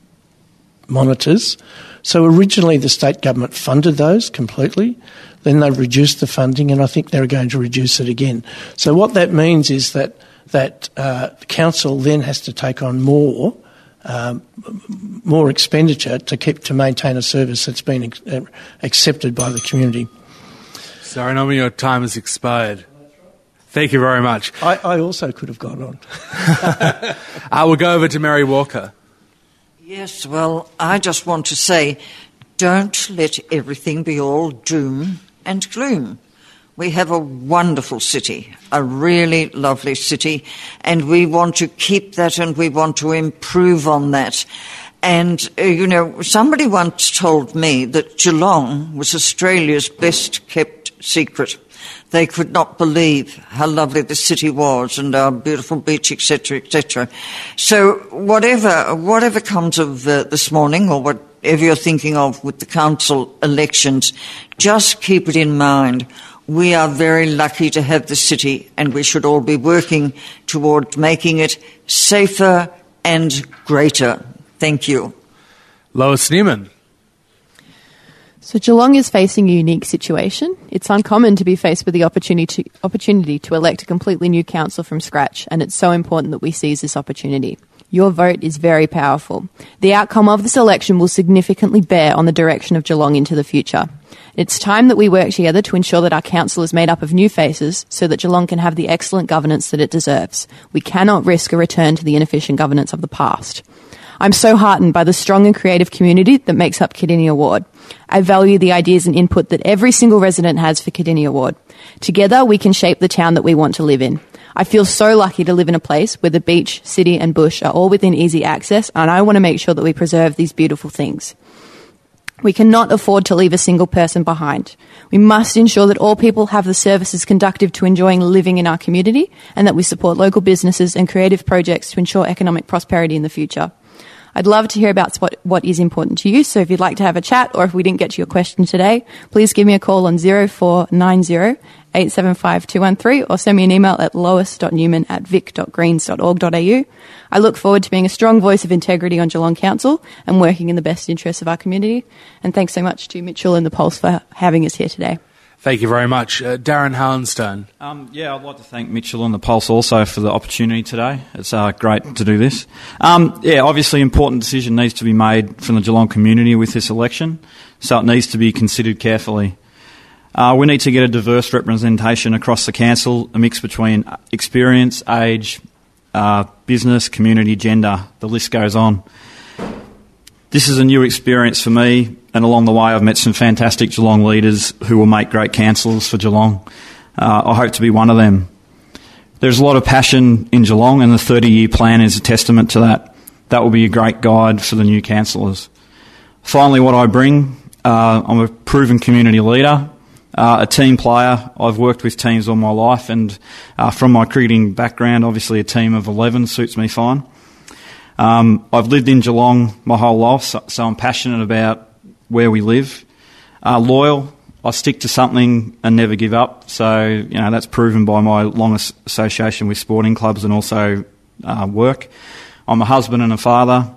monitors. So originally the state government funded those completely, then they reduced the funding, and I think they're going to reduce it again. So what that means is that that uh, the council then has to take on more um, more expenditure to keep to maintain a service that's been ex- accepted by the community. Sorry, Norman, your time has expired. Thank you very much. I, I also could have gone on. uh, we'll go over to Mary Walker. Yes, well, I just want to say, don't let everything be all doom and gloom. We have a wonderful city, a really lovely city, and we want to keep that and we want to improve on that. And, uh, you know, somebody once told me that Geelong was Australia's best-kept secret. They could not believe how lovely the city was and our beautiful beach, et cetera, et cetera. So whatever, whatever comes of uh, this morning or whatever you're thinking of with the council elections, just keep it in mind. We are very lucky to have the city, and we should all be working toward making it safer and greater. Thank you. Lois Newman. So Geelong is facing a unique situation. It's uncommon to be faced with the opportunity to, opportunity to elect a completely new council from scratch, and it's so important that we seize this opportunity. Your vote is very powerful. The outcome of this election will significantly bear on the direction of Geelong into the future. It's time that we work together to ensure that our council is made up of new faces so that Geelong can have the excellent governance that it deserves. We cannot risk a return to the inefficient governance of the past. I'm so heartened by the strong and creative community that makes up Cardinia Ward. I value the ideas and input that every single resident has for Cardinia Ward. Together, we can shape the town that we want to live in. I feel so lucky to live in a place where the beach, city and bush are all within easy access, and I want to make sure that we preserve these beautiful things. We cannot afford to leave a single person behind. We must ensure that all people have the services conducive to enjoying living in our community, and that we support local businesses and creative projects to ensure economic prosperity in the future. I'd love to hear about what, what is important to you, so if you'd like to have a chat or if we didn't get to your question today, please give me a call on zero four nine zero, eight seven five, two one three or send me an email at lois dot newman at vic dot greens dot org dot a u. I look forward to being a strong voice of integrity on Geelong Council and working in the best interests of our community. And thanks so much to Mitchell and the Pulse for having us here today. Thank you very much. Uh, Darren Howenstone. Um, yeah, I'd like to thank Mitchell and the Pulse also for the opportunity today. It's uh, great to do this. Um, yeah, obviously important decision needs to be made from the Geelong community with this election, so it needs to be considered carefully. Uh, we need to get a diverse representation across the council, a mix between experience, age, uh, business, community, gender. The list goes on. This is a new experience for me, and along the way I've met some fantastic Geelong leaders who will make great councillors for Geelong. Uh, I hope to be one of them. There's a lot of passion in Geelong, and the thirty-year plan is a testament to that. That will be a great guide for the new councillors. Finally, what I bring, uh, I'm a proven community leader, uh, a team player. I've worked with teams all my life, and uh, from my cricketing background, obviously a team of eleven suits me fine. Um, I've lived in Geelong my whole life, so, so I'm passionate about where we live. Uh, loyal, I stick to something and never give up. So, you know, that's proven by my long association with sporting clubs and also uh, work. I'm a husband and a father.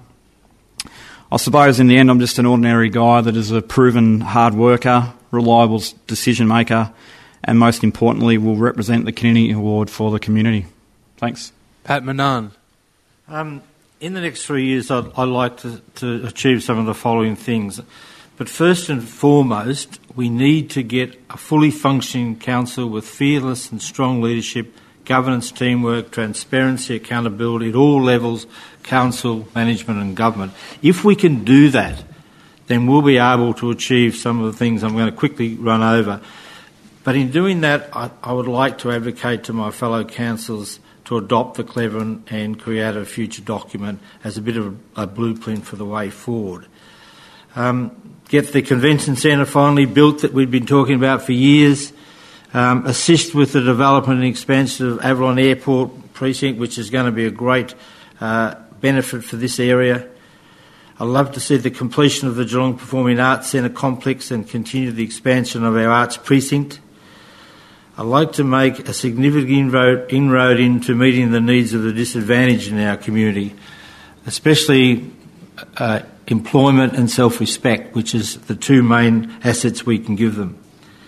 I suppose in the end I'm just an ordinary guy that is a proven hard worker, reliable decision maker, and most importantly will represent the Cardinia Award for the community. Thanks. Pat Manan. Um, In the next three years, I'd, I'd like to, to achieve some of the following things. But first and foremost, we need to get a fully functioning council with fearless and strong leadership, governance, teamwork, transparency, accountability at all levels, council, management and government. If we can do that, then we'll be able to achieve some of the things I'm going to quickly run over. But in doing that, I, I would like to advocate to my fellow councillors to adopt the Clever and, and create a future document as a bit of a, a blueprint for the way forward. Um, get the convention centre finally built that we've been talking about for years. Um, assist with the development and expansion of Avalon Airport Precinct, which is going to be a great uh, benefit for this area. I'd love to see the completion of the Geelong Performing Arts Centre complex and continue the expansion of our arts precinct. I'd like to make a significant inroad, inroad into meeting the needs of the disadvantaged in our community, especially uh, employment and self-respect, which is the two main assets we can give them.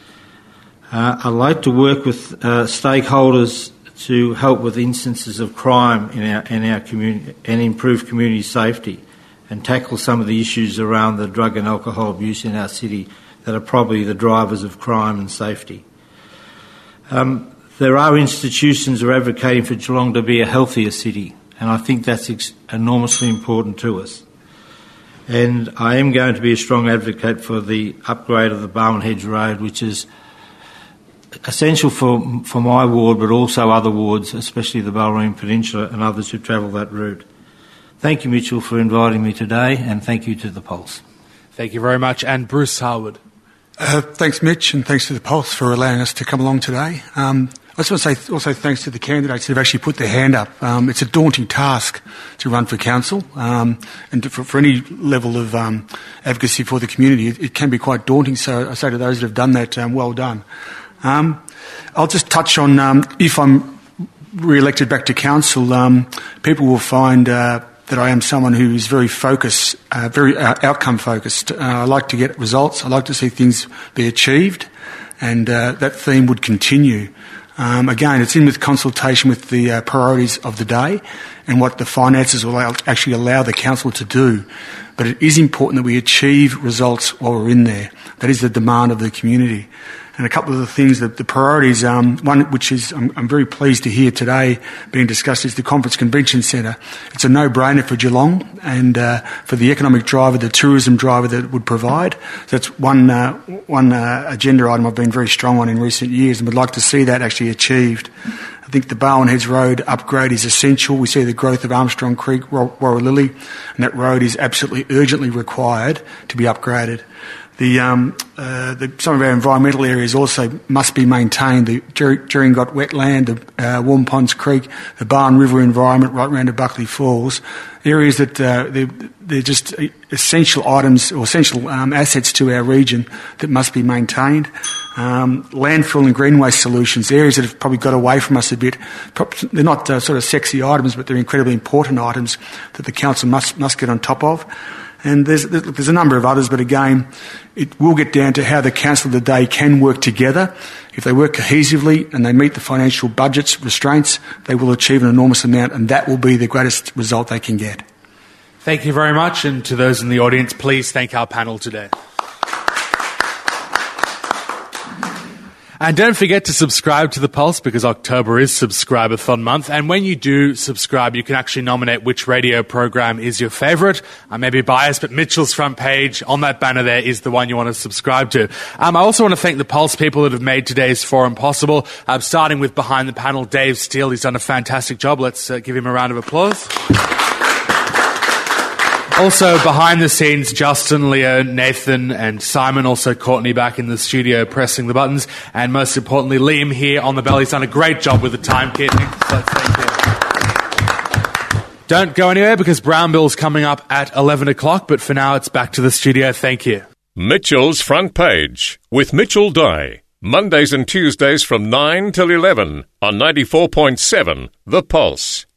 Uh, I'd like to work with uh, stakeholders to help with instances of crime in our, in our community and improve community safety and tackle some of the issues around the drug and alcohol abuse in our city that are probably the drivers of crime and safety. Um, there are institutions that are advocating for Geelong to be a healthier city, and I think that's ex- enormously important to us. And I am going to be a strong advocate for the upgrade of the Barwon Hedge Road, which is essential for for my ward, but also other wards, especially the Ballerine Peninsula and others who travel that route. Thank you, Mitchell, for inviting me today, and thank you to the Pulse. Thank you very much. And Bruce Harwood. Uh, thanks, Mitch, and thanks to the Pulse for allowing us to come along today. Um, I just want to say also thanks to the candidates that have actually put their hand up. Um, it's a daunting task to run for council, um, and to, for, for any level of um, advocacy for the community, it, it can be quite daunting. So I say to those that have done that, um, well done. Um, I'll just touch on, um, if I'm re-elected back to council, um, people will find uh, that I am someone who is very focused, uh, very uh, outcome focused. Uh, I like to get results. I like to see things be achieved, and uh, that theme would continue. Um, again, it's in with consultation with the uh, priorities of the day, and what the finances will allow, actually allow the council to do. But it is important that we achieve results while we're in there. That is the demand of the community. And a couple of the things, that the priorities, um, one which is I'm, I'm very pleased to hear today being discussed is the Conference Convention Centre. It's a no-brainer for Geelong and uh, for the economic driver, the tourism driver that it would provide. So that's one uh, one uh, agenda item I've been very strong on in recent years and would like to see that actually achieved. I think the Barwon Heads Road upgrade is essential. We see the growth of Armstrong Creek, Warralilly, and that road is absolutely urgently required to be upgraded. The, um, uh, the, some of our environmental areas also must be maintained. The Jeringot wetland, the uh, Warm Ponds Creek, the Barn River environment right round to Buckley Falls, areas that uh, they're, they're just essential items or essential um, assets to our region that must be maintained. Um, landfill and green waste solutions, areas that have probably got away from us a bit. They're not uh, sort of sexy items, but they're incredibly important items that the council must must get on top of. And there's, there's a number of others, but again, it will get down to how the council today can work together. If they work cohesively and they meet the financial budget's restraints, they will achieve an enormous amount, and that will be the greatest result they can get. Thank you very much, and to those in the audience, please thank our panel today. And don't forget to subscribe to The Pulse, because October is Subscribe-a-thon month. And when you do subscribe, you can actually nominate which radio program is your favourite. I may be biased, but Mitchell's Front Page on that banner there is the one you want to subscribe to. Um, I also want to thank the Pulse people that have made today's forum possible, uh, starting with behind the panel, Dave Steele. He's done a fantastic job. Let's uh, give him a round of applause. Also, behind the scenes, Justin, Leo, Nathan and Simon, also Courtney back in the studio pressing the buttons, and most importantly, Liam here on the bell. He's done a great job with the timekeeping, so thank you. Don't go anywhere, because Brown Bill's coming up at eleven o'clock, but for now it's back to the studio. Thank you. Mitchell's Front Page with Mitchell Dye. Mondays and Tuesdays from nine till eleven on ninety-four point seven The Pulse.